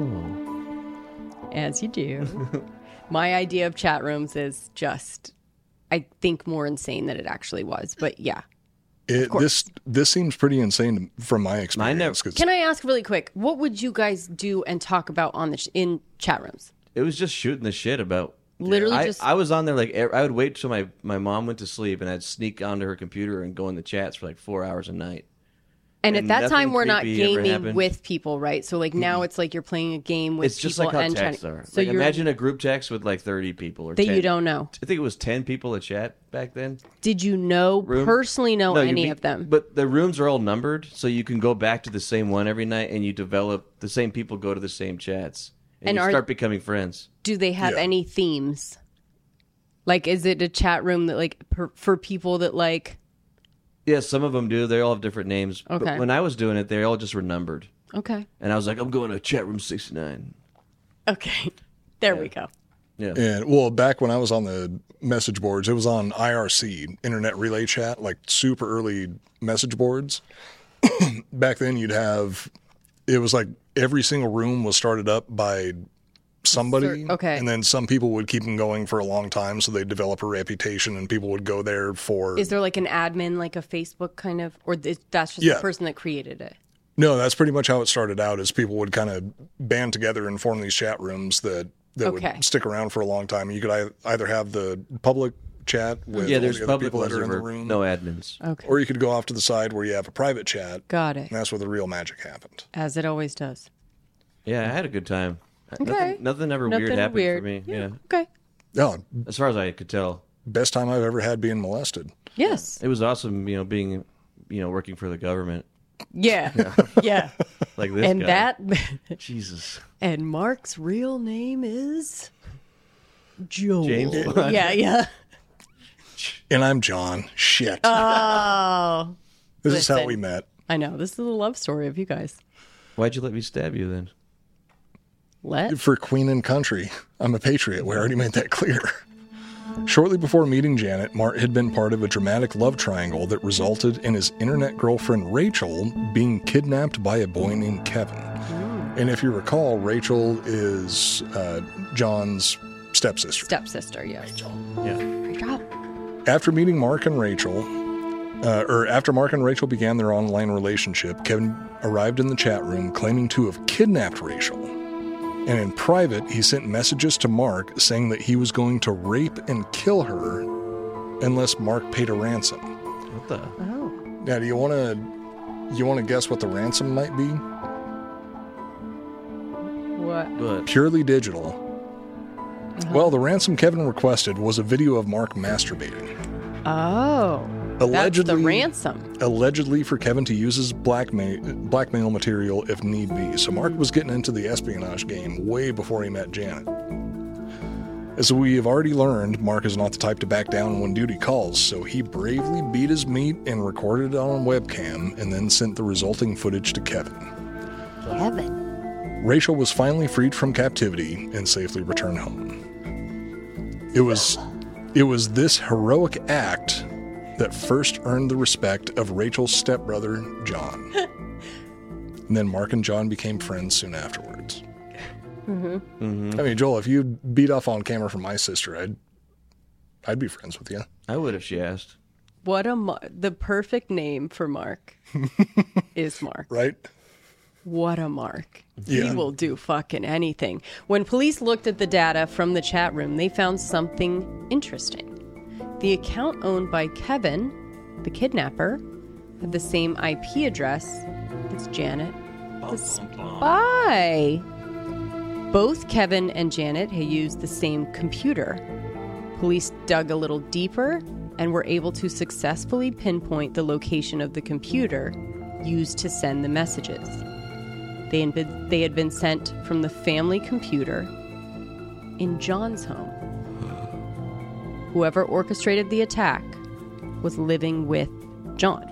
Speaker 4: Oh.
Speaker 2: As you do. My idea of chat rooms is just, I think, more insane than it actually was. But yeah.
Speaker 3: This seems pretty insane from my experience.
Speaker 2: Can I ask really quick, what would you guys do and talk about in chat rooms?
Speaker 4: It was just shooting the shit about.
Speaker 2: Literally
Speaker 4: I was on there I would wait till my mom went to sleep and I'd sneak onto her computer and go in the chats for 4 hours a night.
Speaker 2: And at that time, we're not gaming with people, right? So now it's like you're playing a game with people.
Speaker 4: It's just like how texts are. So imagine a group text with 30 people or
Speaker 2: that
Speaker 4: 10.
Speaker 2: You don't know.
Speaker 4: I think it was 10 people a chat back then.
Speaker 2: Did you personally know any of them?
Speaker 4: But the rooms are all numbered, so you can go back to the same one every night, and you develop the same people go to the same chats, and you start becoming friends.
Speaker 2: Do they have any themes? Is it a chat room that for people that
Speaker 4: Yeah, some of them do. They all have different names.
Speaker 2: Okay.
Speaker 4: But when I was doing it, they all just were numbered.
Speaker 2: Okay.
Speaker 4: And I was like, I'm going to chat room 69.
Speaker 2: Okay. There we go.
Speaker 4: Yeah.
Speaker 3: And back when I was on the message boards, it was on IRC, Internet Relay Chat, super early message boards. Back then it was every single room was started up by somebody.
Speaker 2: Okay.
Speaker 3: And then some people would keep them going for a long time, so they'd develop a reputation and people would go there for...
Speaker 2: Is there an admin, a Facebook kind of, or that's just the person that created it?
Speaker 3: No, that's pretty much how it started out, is people would kind of band together and form these chat rooms that would stick around for a long time. You could either have the public chat with all
Speaker 4: there's
Speaker 3: the other
Speaker 4: public
Speaker 3: people that are in the room.
Speaker 4: No admins.
Speaker 2: Okay.
Speaker 3: Or you could go off to the side where you have a private chat.
Speaker 2: Got it.
Speaker 3: And that's where the real magic happened.
Speaker 2: As it always does.
Speaker 4: Yeah, I had a good time.
Speaker 2: Okay.
Speaker 4: Nothing ever weird happened for me. Yeah.
Speaker 2: Okay.
Speaker 3: Oh,
Speaker 4: as far as I could tell.
Speaker 3: Best time I've ever had being molested.
Speaker 2: Yes.
Speaker 4: It was awesome, being, working for the government.
Speaker 2: Yeah. Yeah.
Speaker 4: Like this
Speaker 2: and
Speaker 4: guy.
Speaker 2: that
Speaker 4: Jesus.
Speaker 2: And Mark's real name is Joel.
Speaker 4: James.
Speaker 2: Yeah.
Speaker 3: And I'm John. Shit.
Speaker 2: Oh.
Speaker 3: This is how we met.
Speaker 2: I know. This is the love story of you guys.
Speaker 4: Why'd you let me stab you then?
Speaker 3: For Queen and Country. I'm a patriot. We already made that clear. Shortly before meeting Janet, Mark had been part of a dramatic love triangle that resulted in his internet girlfriend Rachel being kidnapped by a boy named Kevin. And if you recall, Rachel is John's stepsister.
Speaker 2: Stepsister, yes.
Speaker 3: Rachel.
Speaker 4: Yeah.
Speaker 2: Rachel.
Speaker 3: After meeting Mark and Rachel, after Mark and Rachel began their online relationship, Kevin arrived in the chat room claiming to have kidnapped Rachel. And in private, he sent messages to Mark saying that he was going to rape and kill her unless Mark paid a ransom.
Speaker 4: What the?
Speaker 2: Oh.
Speaker 3: Now, do you want to guess what the ransom might be?
Speaker 2: What?
Speaker 3: Purely digital. Well, the ransom Kevin requested was a video of Mark masturbating.
Speaker 2: Oh.
Speaker 3: Allegedly,
Speaker 2: that's the ransom.
Speaker 3: Allegedly for Kevin to use his blackmail material if need be. So Mark was getting into the espionage game way before he met Janet. As we have already learned, Mark is not the type to back down when duty calls, so he bravely beat his meat and recorded it on webcam and then sent the resulting footage to Kevin. Rachel was finally freed from captivity and safely returned home. It was this heroic act that first earned the respect of Rachel's stepbrother, John. And then Mark and John became friends soon afterwards.
Speaker 2: Mm-hmm.
Speaker 3: Mm-hmm. I mean, Joel, if you beat off on camera for my sister, I'd be friends with you.
Speaker 4: I would if she asked.
Speaker 2: The perfect name for Mark is Mark.
Speaker 3: Right?
Speaker 2: What a Mark.
Speaker 3: Yeah.
Speaker 2: He will do fucking anything. When police looked at the data from the chat room, they found something interesting. The account owned by Kevin, the kidnapper, had the same IP address as Janet, the spy. Both Kevin and Janet had used the same computer. Police dug a little deeper and were able to successfully pinpoint the location of the computer used to send the messages. They had been sent from the family computer in John's home. Whoever orchestrated the attack was living with John.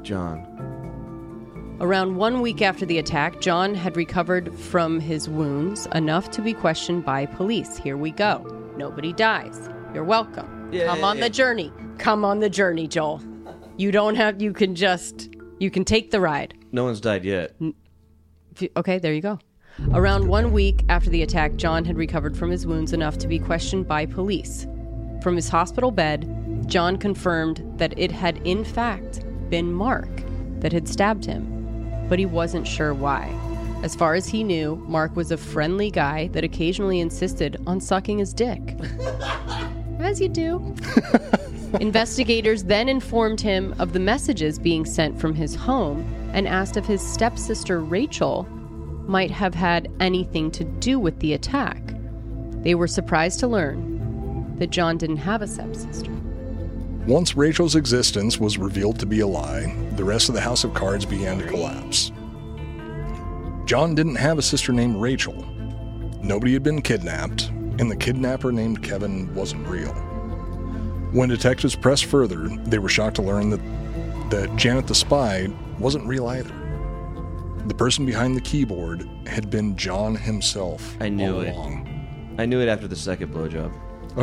Speaker 2: Around 1 week after the attack, John had recovered from his wounds enough to be questioned by police. Here we go. Nobody dies. You're welcome. Come on the journey. Come on the journey, Joel. You can take the ride.
Speaker 4: No one's died yet.
Speaker 2: Okay, there you go. Around 1 week after the attack, John had recovered from his wounds enough to be questioned by police. From his hospital bed, John confirmed that it had in fact been Mark that had stabbed him, but he wasn't sure why. As far as he knew, Mark was a friendly guy that occasionally insisted on sucking his dick. As you do. Investigators then informed him of the messages being sent from his home and asked if his stepsister Rachel might have had anything to do with the attack. They were surprised to learn that John didn't have a stepsister.
Speaker 3: Once Rachel's existence was revealed to be a lie, the rest of the house of cards began to collapse. John didn't have a sister named Rachel. Nobody had been kidnapped, and the kidnapper named Kevin wasn't real. When detectives pressed further, they were shocked to learn that Janet the spy wasn't real either. The person behind the keyboard had been John himself.
Speaker 4: I knew
Speaker 3: all
Speaker 4: it.
Speaker 3: along.
Speaker 4: I knew it after the second blowjob.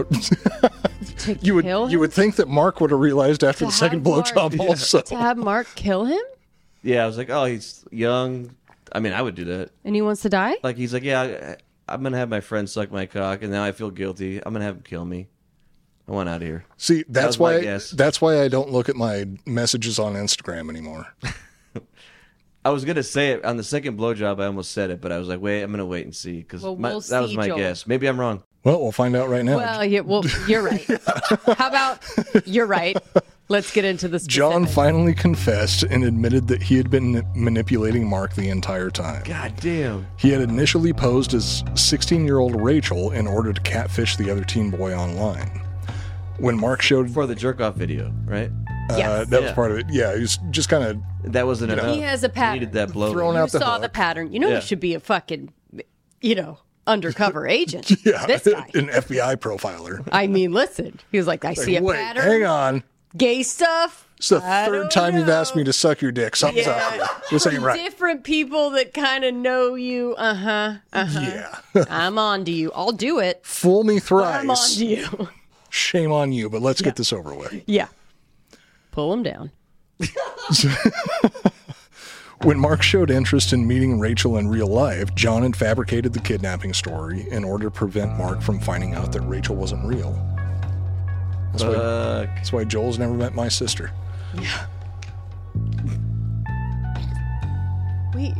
Speaker 3: You would think that Mark would have realized after the second blowjob also.
Speaker 2: To have Mark kill him?
Speaker 4: Yeah, I was like, oh, he's young. I mean, I would do that.
Speaker 2: And he wants to die?
Speaker 4: Like, he's like, yeah, I'm going to have my friend suck my cock, and now I feel guilty. I'm going to have him kill me. I want out of here.
Speaker 3: See, that's why I don't look at my messages on Instagram anymore.
Speaker 4: I was going to say it on the second blowjob. I almost said it, but I was like, wait, I'm going to wait and see, because that was my guess. Maybe I'm wrong.
Speaker 3: Well, we'll find out right now.
Speaker 2: Well, you're right. How about you're right? Let's get into the specifics.
Speaker 3: John finally confessed and admitted that he had been manipulating Mark the entire time.
Speaker 4: God damn.
Speaker 3: He had initially posed as 16-year-old Rachel in order to catfish the other teen boy online. When Mark showed...
Speaker 4: For the jerk-off video, right?
Speaker 2: Yes.
Speaker 3: That was part of it. Yeah, he was just kind of...
Speaker 4: That wasn't enough.
Speaker 2: He has a pattern.
Speaker 4: He needed that blow.
Speaker 3: Thrown out the
Speaker 2: saw
Speaker 3: hook.
Speaker 2: the pattern. You know, he should be a fucking, undercover agent.
Speaker 3: Yeah,
Speaker 2: This guy.
Speaker 3: an FBI profiler.
Speaker 2: I mean, listen. He was like, I see a
Speaker 3: Wait,
Speaker 2: pattern.
Speaker 3: hang on.
Speaker 2: Gay stuff.
Speaker 3: It's the
Speaker 2: I
Speaker 3: third
Speaker 2: don't
Speaker 3: time you've
Speaker 2: know.
Speaker 3: asked me to suck your dick. Something's up here. This ain't right.
Speaker 2: Different people that kind of know you.
Speaker 3: Yeah.
Speaker 2: I'm on to you. I'll do it.
Speaker 3: Fool me
Speaker 2: I'm on
Speaker 3: thrice.
Speaker 2: to you.
Speaker 3: Shame on you, but let's get this over with.
Speaker 2: Yeah. Pull him down.
Speaker 3: When Mark showed interest in meeting Rachel in real life, John had fabricated the kidnapping story in order to prevent Mark from finding out that Rachel wasn't real. That's why Joel's never met my sister.
Speaker 2: Yeah. Wait.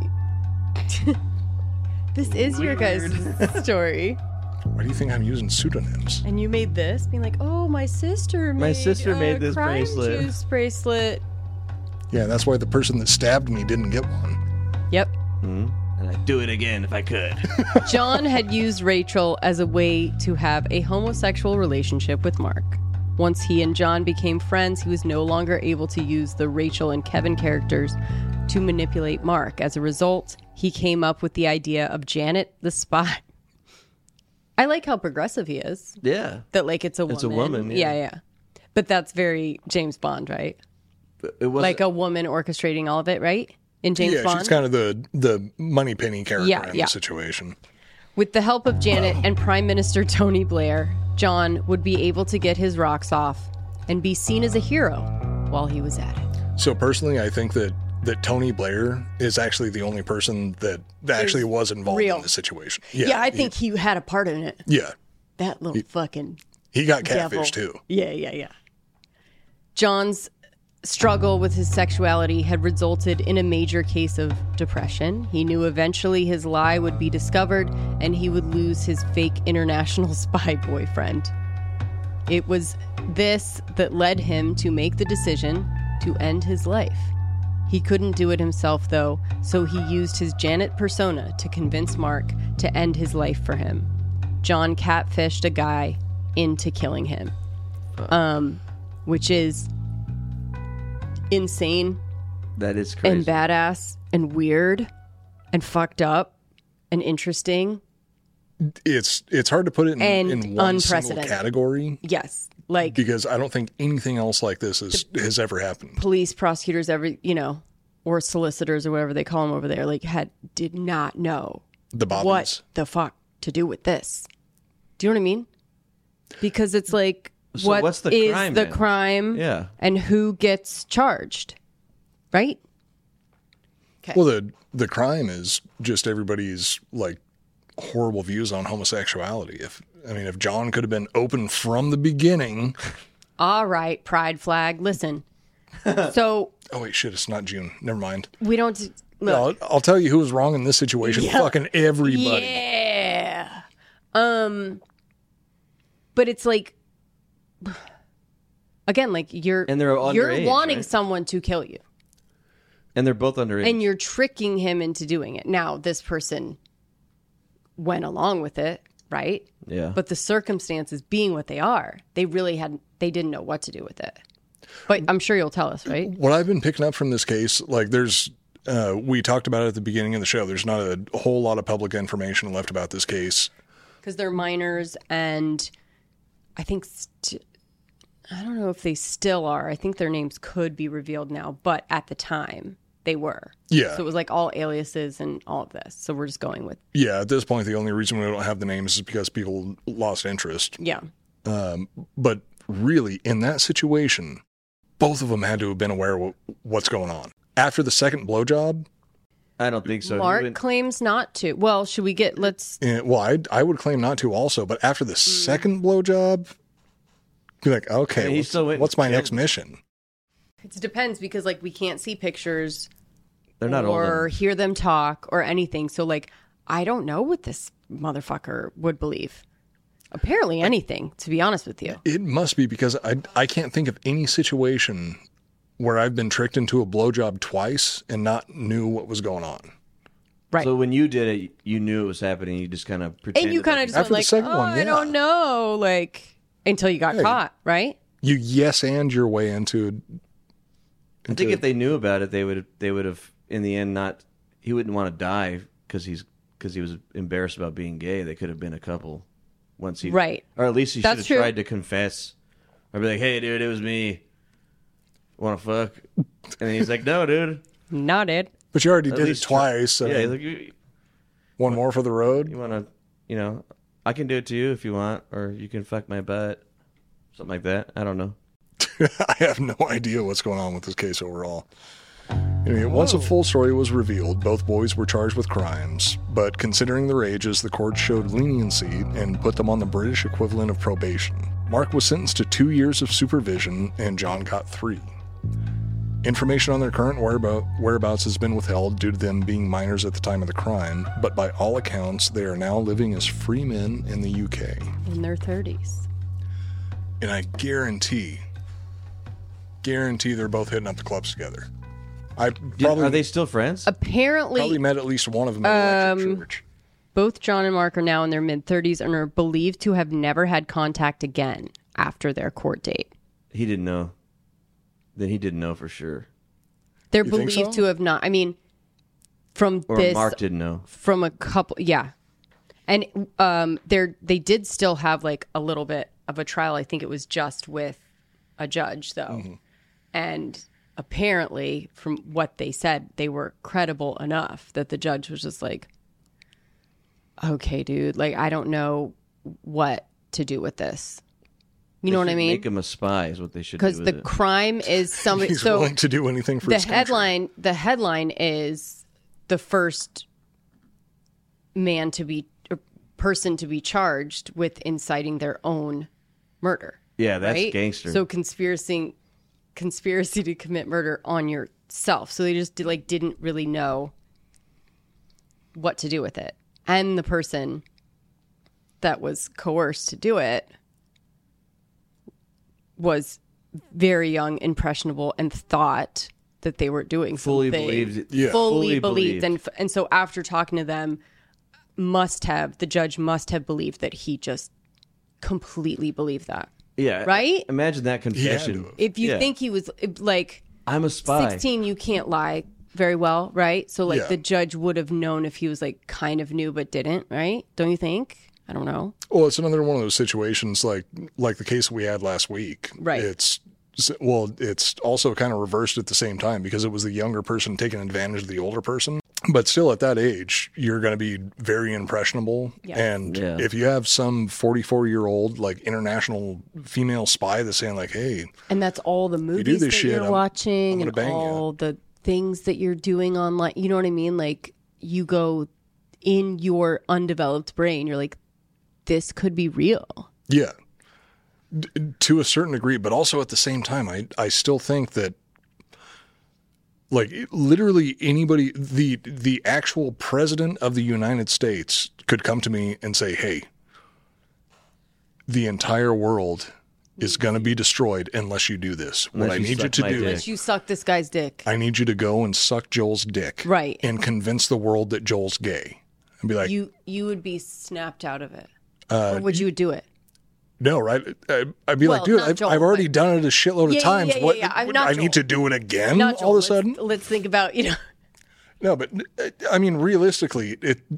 Speaker 2: This is your guys' story.
Speaker 3: Why do you think I'm using pseudonyms?
Speaker 2: And you made this, being like, "Oh, my sister made
Speaker 4: this
Speaker 2: crime
Speaker 4: bracelet."
Speaker 2: juice bracelet."
Speaker 3: Yeah, that's why the person that stabbed me didn't get one.
Speaker 2: Yep.
Speaker 4: And I'd do it again if I could.
Speaker 2: John had used Rachel as a way to have a homosexual relationship with Mark. Once he and John became friends, he was no longer able to use the Rachel and Kevin characters to manipulate Mark. As a result, he came up with the idea of Janet the spy. I like how progressive he is.
Speaker 4: Yeah.
Speaker 2: That, like, it's a woman.
Speaker 4: It's a woman,
Speaker 2: Yeah. But that's very James Bond, right?
Speaker 4: It was
Speaker 2: like a woman orchestrating all of it, right? In James Bond?
Speaker 3: Yeah, she's kind of the moneypenny character in the situation.
Speaker 2: With the help of Janet and Prime Minister Tony Blair, John would be able to get his rocks off and be seen as a hero while he was at it.
Speaker 3: So personally, I think that Tony Blair is actually the only person that actually was involved in the situation.
Speaker 2: Yeah, I think he had a part in it.
Speaker 3: Yeah.
Speaker 2: That little fucking
Speaker 3: He got
Speaker 2: devil.
Speaker 3: catfish too.
Speaker 2: Yeah. John's struggle with his sexuality had resulted in a major case of depression. He knew eventually his lie would be discovered and he would lose his fake international spy boyfriend. It was this that led him to make the decision to end his life. He couldn't do it himself, though, so he used his Janet persona to convince Mark to end his life for him. John catfished a guy into killing him, which is insane.
Speaker 4: That is crazy.
Speaker 2: And badass and weird and fucked up and interesting.
Speaker 3: It's hard to put it in one single category.
Speaker 2: Yes. Like,
Speaker 3: because I don't think anything else like this has ever happened.
Speaker 2: Police, prosecutors, or solicitors or whatever they call them over there, like did not know what the fuck to do with this. Do you know what I mean? Because it's like,
Speaker 4: so what's the crime,
Speaker 2: the crime?
Speaker 4: Yeah.
Speaker 2: And who gets charged? Right?
Speaker 3: Okay. Well, the crime is just everybody's like horrible views on homosexuality. If John could have been open from the beginning.
Speaker 2: All right, pride flag. Listen. So.
Speaker 3: Oh wait, shit! It's not June. Never mind.
Speaker 2: We don't. Look.
Speaker 3: No, I'll tell you who was wrong in this situation.
Speaker 2: Yeah.
Speaker 3: Fucking everybody.
Speaker 2: Yeah. But it's like, again, like you're wanting someone to kill you.
Speaker 4: And they're both underage.
Speaker 2: And you're tricking him into doing it. Now, this person went along with it, right?
Speaker 3: Yeah.
Speaker 2: But the circumstances being what they are, they didn't know what to do with it. But I'm sure you'll tell us, right?
Speaker 3: What I've been picking up from this case, like we talked about it at the beginning of the show, there's not a whole lot of public information left about this case.
Speaker 2: Because they're minors, and I think, I don't know if they still are. I think their names could be revealed now, but at the time, they were.
Speaker 3: Yeah.
Speaker 2: So it was like all aliases and all of this. So we're just going with.
Speaker 3: Yeah, at this point, the only reason we don't have the names is because people lost interest.
Speaker 2: Yeah.
Speaker 3: But really, in that situation, both of them had to have been aware of what's going on. After the second blowjob,
Speaker 4: I don't think so.
Speaker 2: Mark claims not to. Well, should we get,
Speaker 3: I would claim not to also, but after the second blowjob, you're like, okay, what's my next mission?
Speaker 2: It depends because, like, we can't see pictures.
Speaker 4: They're not old
Speaker 2: or hear them talk or anything. So, like, I don't know what this motherfucker would believe. Apparently anything, to be honest with you.
Speaker 3: It must be, because I can't think of any situation where I've been tricked into a blowjob twice and not knew what was going on.
Speaker 2: Right.
Speaker 4: So when you did it, you knew it was happening. You just kind of pretended.
Speaker 2: And you kind of just went like, I don't know, like, until you got caught, right?
Speaker 3: You yes and your way into
Speaker 4: I think if they knew about it, they would have in the end not. He wouldn't want to die because he was embarrassed about being gay. They could have been a couple once he
Speaker 2: right,
Speaker 4: or at least he should have tried to confess or be like, "Hey, dude, it was me. Want to fuck?" And then he's like, "No, dude,
Speaker 2: not it."
Speaker 3: But you already did it twice. So
Speaker 4: yeah, like,
Speaker 3: one more for the road.
Speaker 4: You want to, I can do it to you if you want, or you can fuck my butt, something like that. I don't know.
Speaker 3: I have no idea what's going on with this case overall. Anyway, once a full story was revealed, both boys were charged with crimes, but considering their ages, the court showed leniency and put them on the British equivalent of probation. Mark was sentenced to 2 years of supervision, and John got 3. Information on their current whereabouts has been withheld due to them being minors at the time of the crime, but by all accounts, they are now living as free men in the UK.
Speaker 2: In their 30s.
Speaker 3: And I guarantee they're both hitting up the clubs together.
Speaker 4: Are they still friends?
Speaker 2: Apparently.
Speaker 3: Probably met at least one of them at Electric Church.
Speaker 2: Both John and Mark are now in their mid-30s and are believed to have never had contact again after their court date.
Speaker 4: He didn't know. Then he didn't know for sure.
Speaker 2: They're believed to have not. I mean,
Speaker 4: Mark didn't know.
Speaker 2: From a couple, yeah. And they did still have like a little bit of a trial. I think it was just with a judge, though. Mm-hmm. And apparently, from what they said, they were credible enough that the judge was just like, okay, dude, like, I don't know what to do with this. You know what I mean?
Speaker 4: Make him a spy is what they should do.
Speaker 2: Because the crime is somebody.
Speaker 3: He's willing to do anything for his country.
Speaker 2: The headline is the first person to be charged with inciting their own murder.
Speaker 4: Yeah, that's
Speaker 2: right?
Speaker 4: gangster.
Speaker 2: So conspiracy to commit murder on yourself. So they just didn't really know what to do with it. And the person that was coerced to do it was very young, impressionable, and thought that they were doing
Speaker 4: fully
Speaker 2: something.
Speaker 4: Believed. Yeah.
Speaker 2: Fully believed. And so after talking to them, the judge must have believed that he just completely believed that.
Speaker 4: Yeah.
Speaker 2: Right?
Speaker 4: Imagine that confession.
Speaker 2: If you think he was like,
Speaker 4: I'm a spy.
Speaker 2: 16, you can't lie very well, right? So the judge would have known if he was like kind of knew but didn't, right? Don't you think? I don't know.
Speaker 3: Well, it's another one of those situations like the case we had last week.
Speaker 2: Right.
Speaker 3: It's also kind of reversed at the same time because it was the younger person taking advantage of the older person. But still, at that age, you're going to be very impressionable. Yeah. And if you have some 44-year-old like international female spy that's saying like, "Hey," and
Speaker 2: that's all the movies that you're watching and all the things that you're doing online. You know what I mean? Like you go in your undeveloped brain, you're like, this could be real.
Speaker 3: Yeah, to a certain degree, but also at the same time, I still think that. Like literally anybody, the actual president of the United States could come to me and say, "Hey, the entire world is going to be destroyed unless you do this. What I need you to do,
Speaker 2: unless you suck this guy's dick.
Speaker 3: I need you to go and suck Joel's dick,
Speaker 2: right,
Speaker 3: and convince the world that Joel's gay." And be like,
Speaker 2: "You would be snapped out of it, or would you do it?"
Speaker 3: No, right? I'd be like, dude, I've already done it a shitload of times. What? I need to do it again all of a sudden?
Speaker 2: Let's think about,
Speaker 3: No, but I mean, realistically,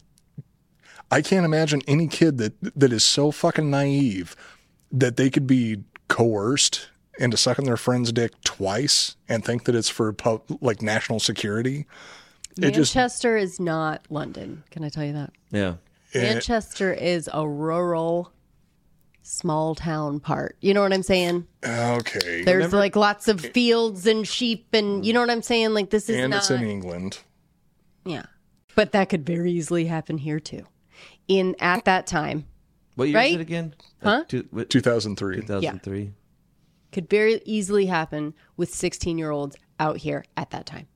Speaker 3: I can't imagine any kid that is so fucking naive that they could be coerced into sucking their friend's dick twice and think that it's for like national security.
Speaker 2: Manchester is not London. Can I tell you that?
Speaker 4: Yeah.
Speaker 2: Manchester is a rural small town part. You know what I'm saying?
Speaker 3: Okay.
Speaker 2: There's like lots of fields and sheep and you know what I'm saying? Like this is
Speaker 3: it's in England.
Speaker 2: Yeah. But that could very easily happen here too. At that time.
Speaker 4: What year is it again?
Speaker 2: Huh?
Speaker 3: 2003.
Speaker 4: 2003.
Speaker 2: Yeah. Could very easily happen with 16-year-olds out here at that time.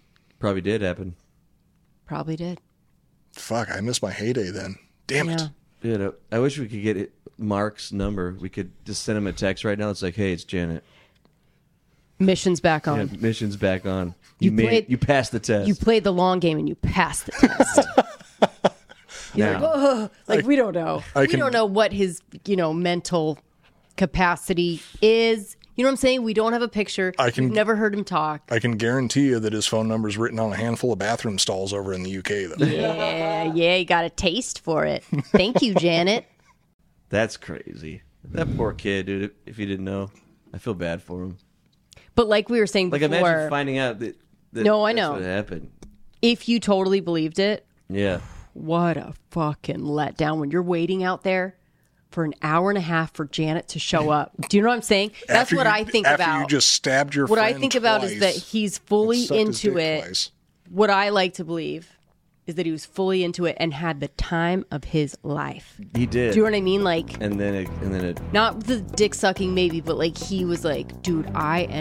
Speaker 4: Probably did happen.
Speaker 2: Probably did.
Speaker 3: Fuck, I missed my heyday then. Damn it.
Speaker 4: I wish we could get Mark's number. We could just send him a text right now. It's like, hey, it's Janet.
Speaker 2: Mission's back on.
Speaker 4: Yeah, mission's back on.
Speaker 2: You
Speaker 4: passed the test.
Speaker 2: You played the long game and you passed the test. You're like, we don't know. We don't know what his, mental capacity is. You know what I'm saying? We don't have a picture. We've never heard him talk.
Speaker 3: I can guarantee you that his phone number's written on a handful of bathroom stalls over in the UK, though.
Speaker 2: Yeah, you got a taste for it. Thank you, Janet.
Speaker 4: That's crazy. That poor kid, dude. If you didn't know, I feel bad for him.
Speaker 2: But like we were saying before...
Speaker 4: imagine finding out that
Speaker 2: no, I know.
Speaker 4: That's what happened.
Speaker 2: If you totally believed it...
Speaker 4: Yeah.
Speaker 2: What a fucking letdown when you're waiting out there for an hour and a half for Janet to show up. Do you know what I'm saying? That's what I think about.
Speaker 3: After you just stabbed your friend
Speaker 2: What I think about is that he's fully into it.
Speaker 3: Twice.
Speaker 2: What I like to believe is that he was fully into it and had the time of his life.
Speaker 4: He did.
Speaker 2: Do you know what I mean? Like,
Speaker 4: and then it
Speaker 2: not the dick sucking maybe, but like he was like, dude,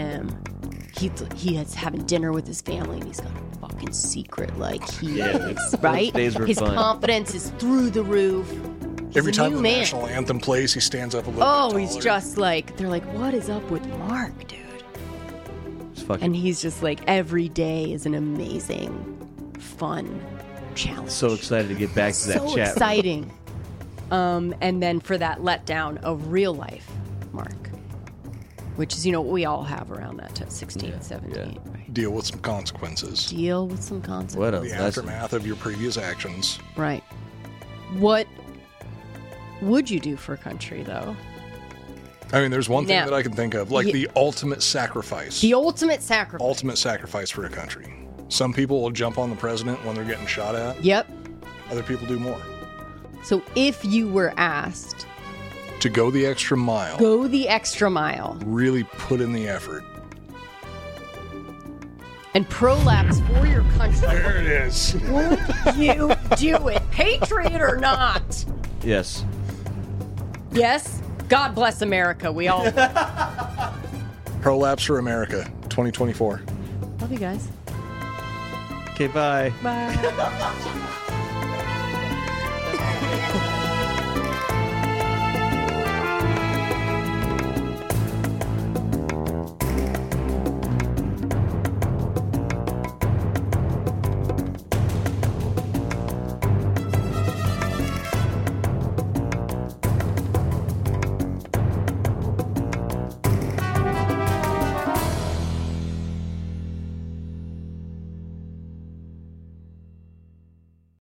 Speaker 2: he is having dinner with his family and he's got a fucking secret. Like he is, right? His confidence is through the roof. He's
Speaker 3: every time the national anthem plays, he stands up a little bit taller.
Speaker 2: He's just like, they're like, what is up with Mark, dude? And he's just like, every day is an amazing, fun challenge.
Speaker 4: So excited to get back to that chat.
Speaker 2: So exciting. And then for that letdown of real life, Mark, which is, what we all have around that 16, 17. Right?
Speaker 3: Deal with some consequences.
Speaker 4: What
Speaker 3: the aftermath of your previous actions.
Speaker 2: Right. What would you do for a country, though?
Speaker 3: I mean, there's one thing that I can think of, like the ultimate sacrifice.
Speaker 2: The ultimate sacrifice.
Speaker 3: Ultimate sacrifice for a country. Some people will jump on the president when they're getting shot at.
Speaker 2: Yep.
Speaker 3: Other people do more.
Speaker 2: So if you were asked...
Speaker 3: to go the extra mile.
Speaker 2: Really
Speaker 3: put in the effort.
Speaker 2: And prolapse for your country.
Speaker 3: There it is.
Speaker 2: Would you do it? Patriot or not?
Speaker 4: Yes.
Speaker 2: Yes? God bless America. We all...
Speaker 3: Prolapse for America, 2024.
Speaker 2: Love you guys.
Speaker 4: Okay, bye.
Speaker 2: Bye.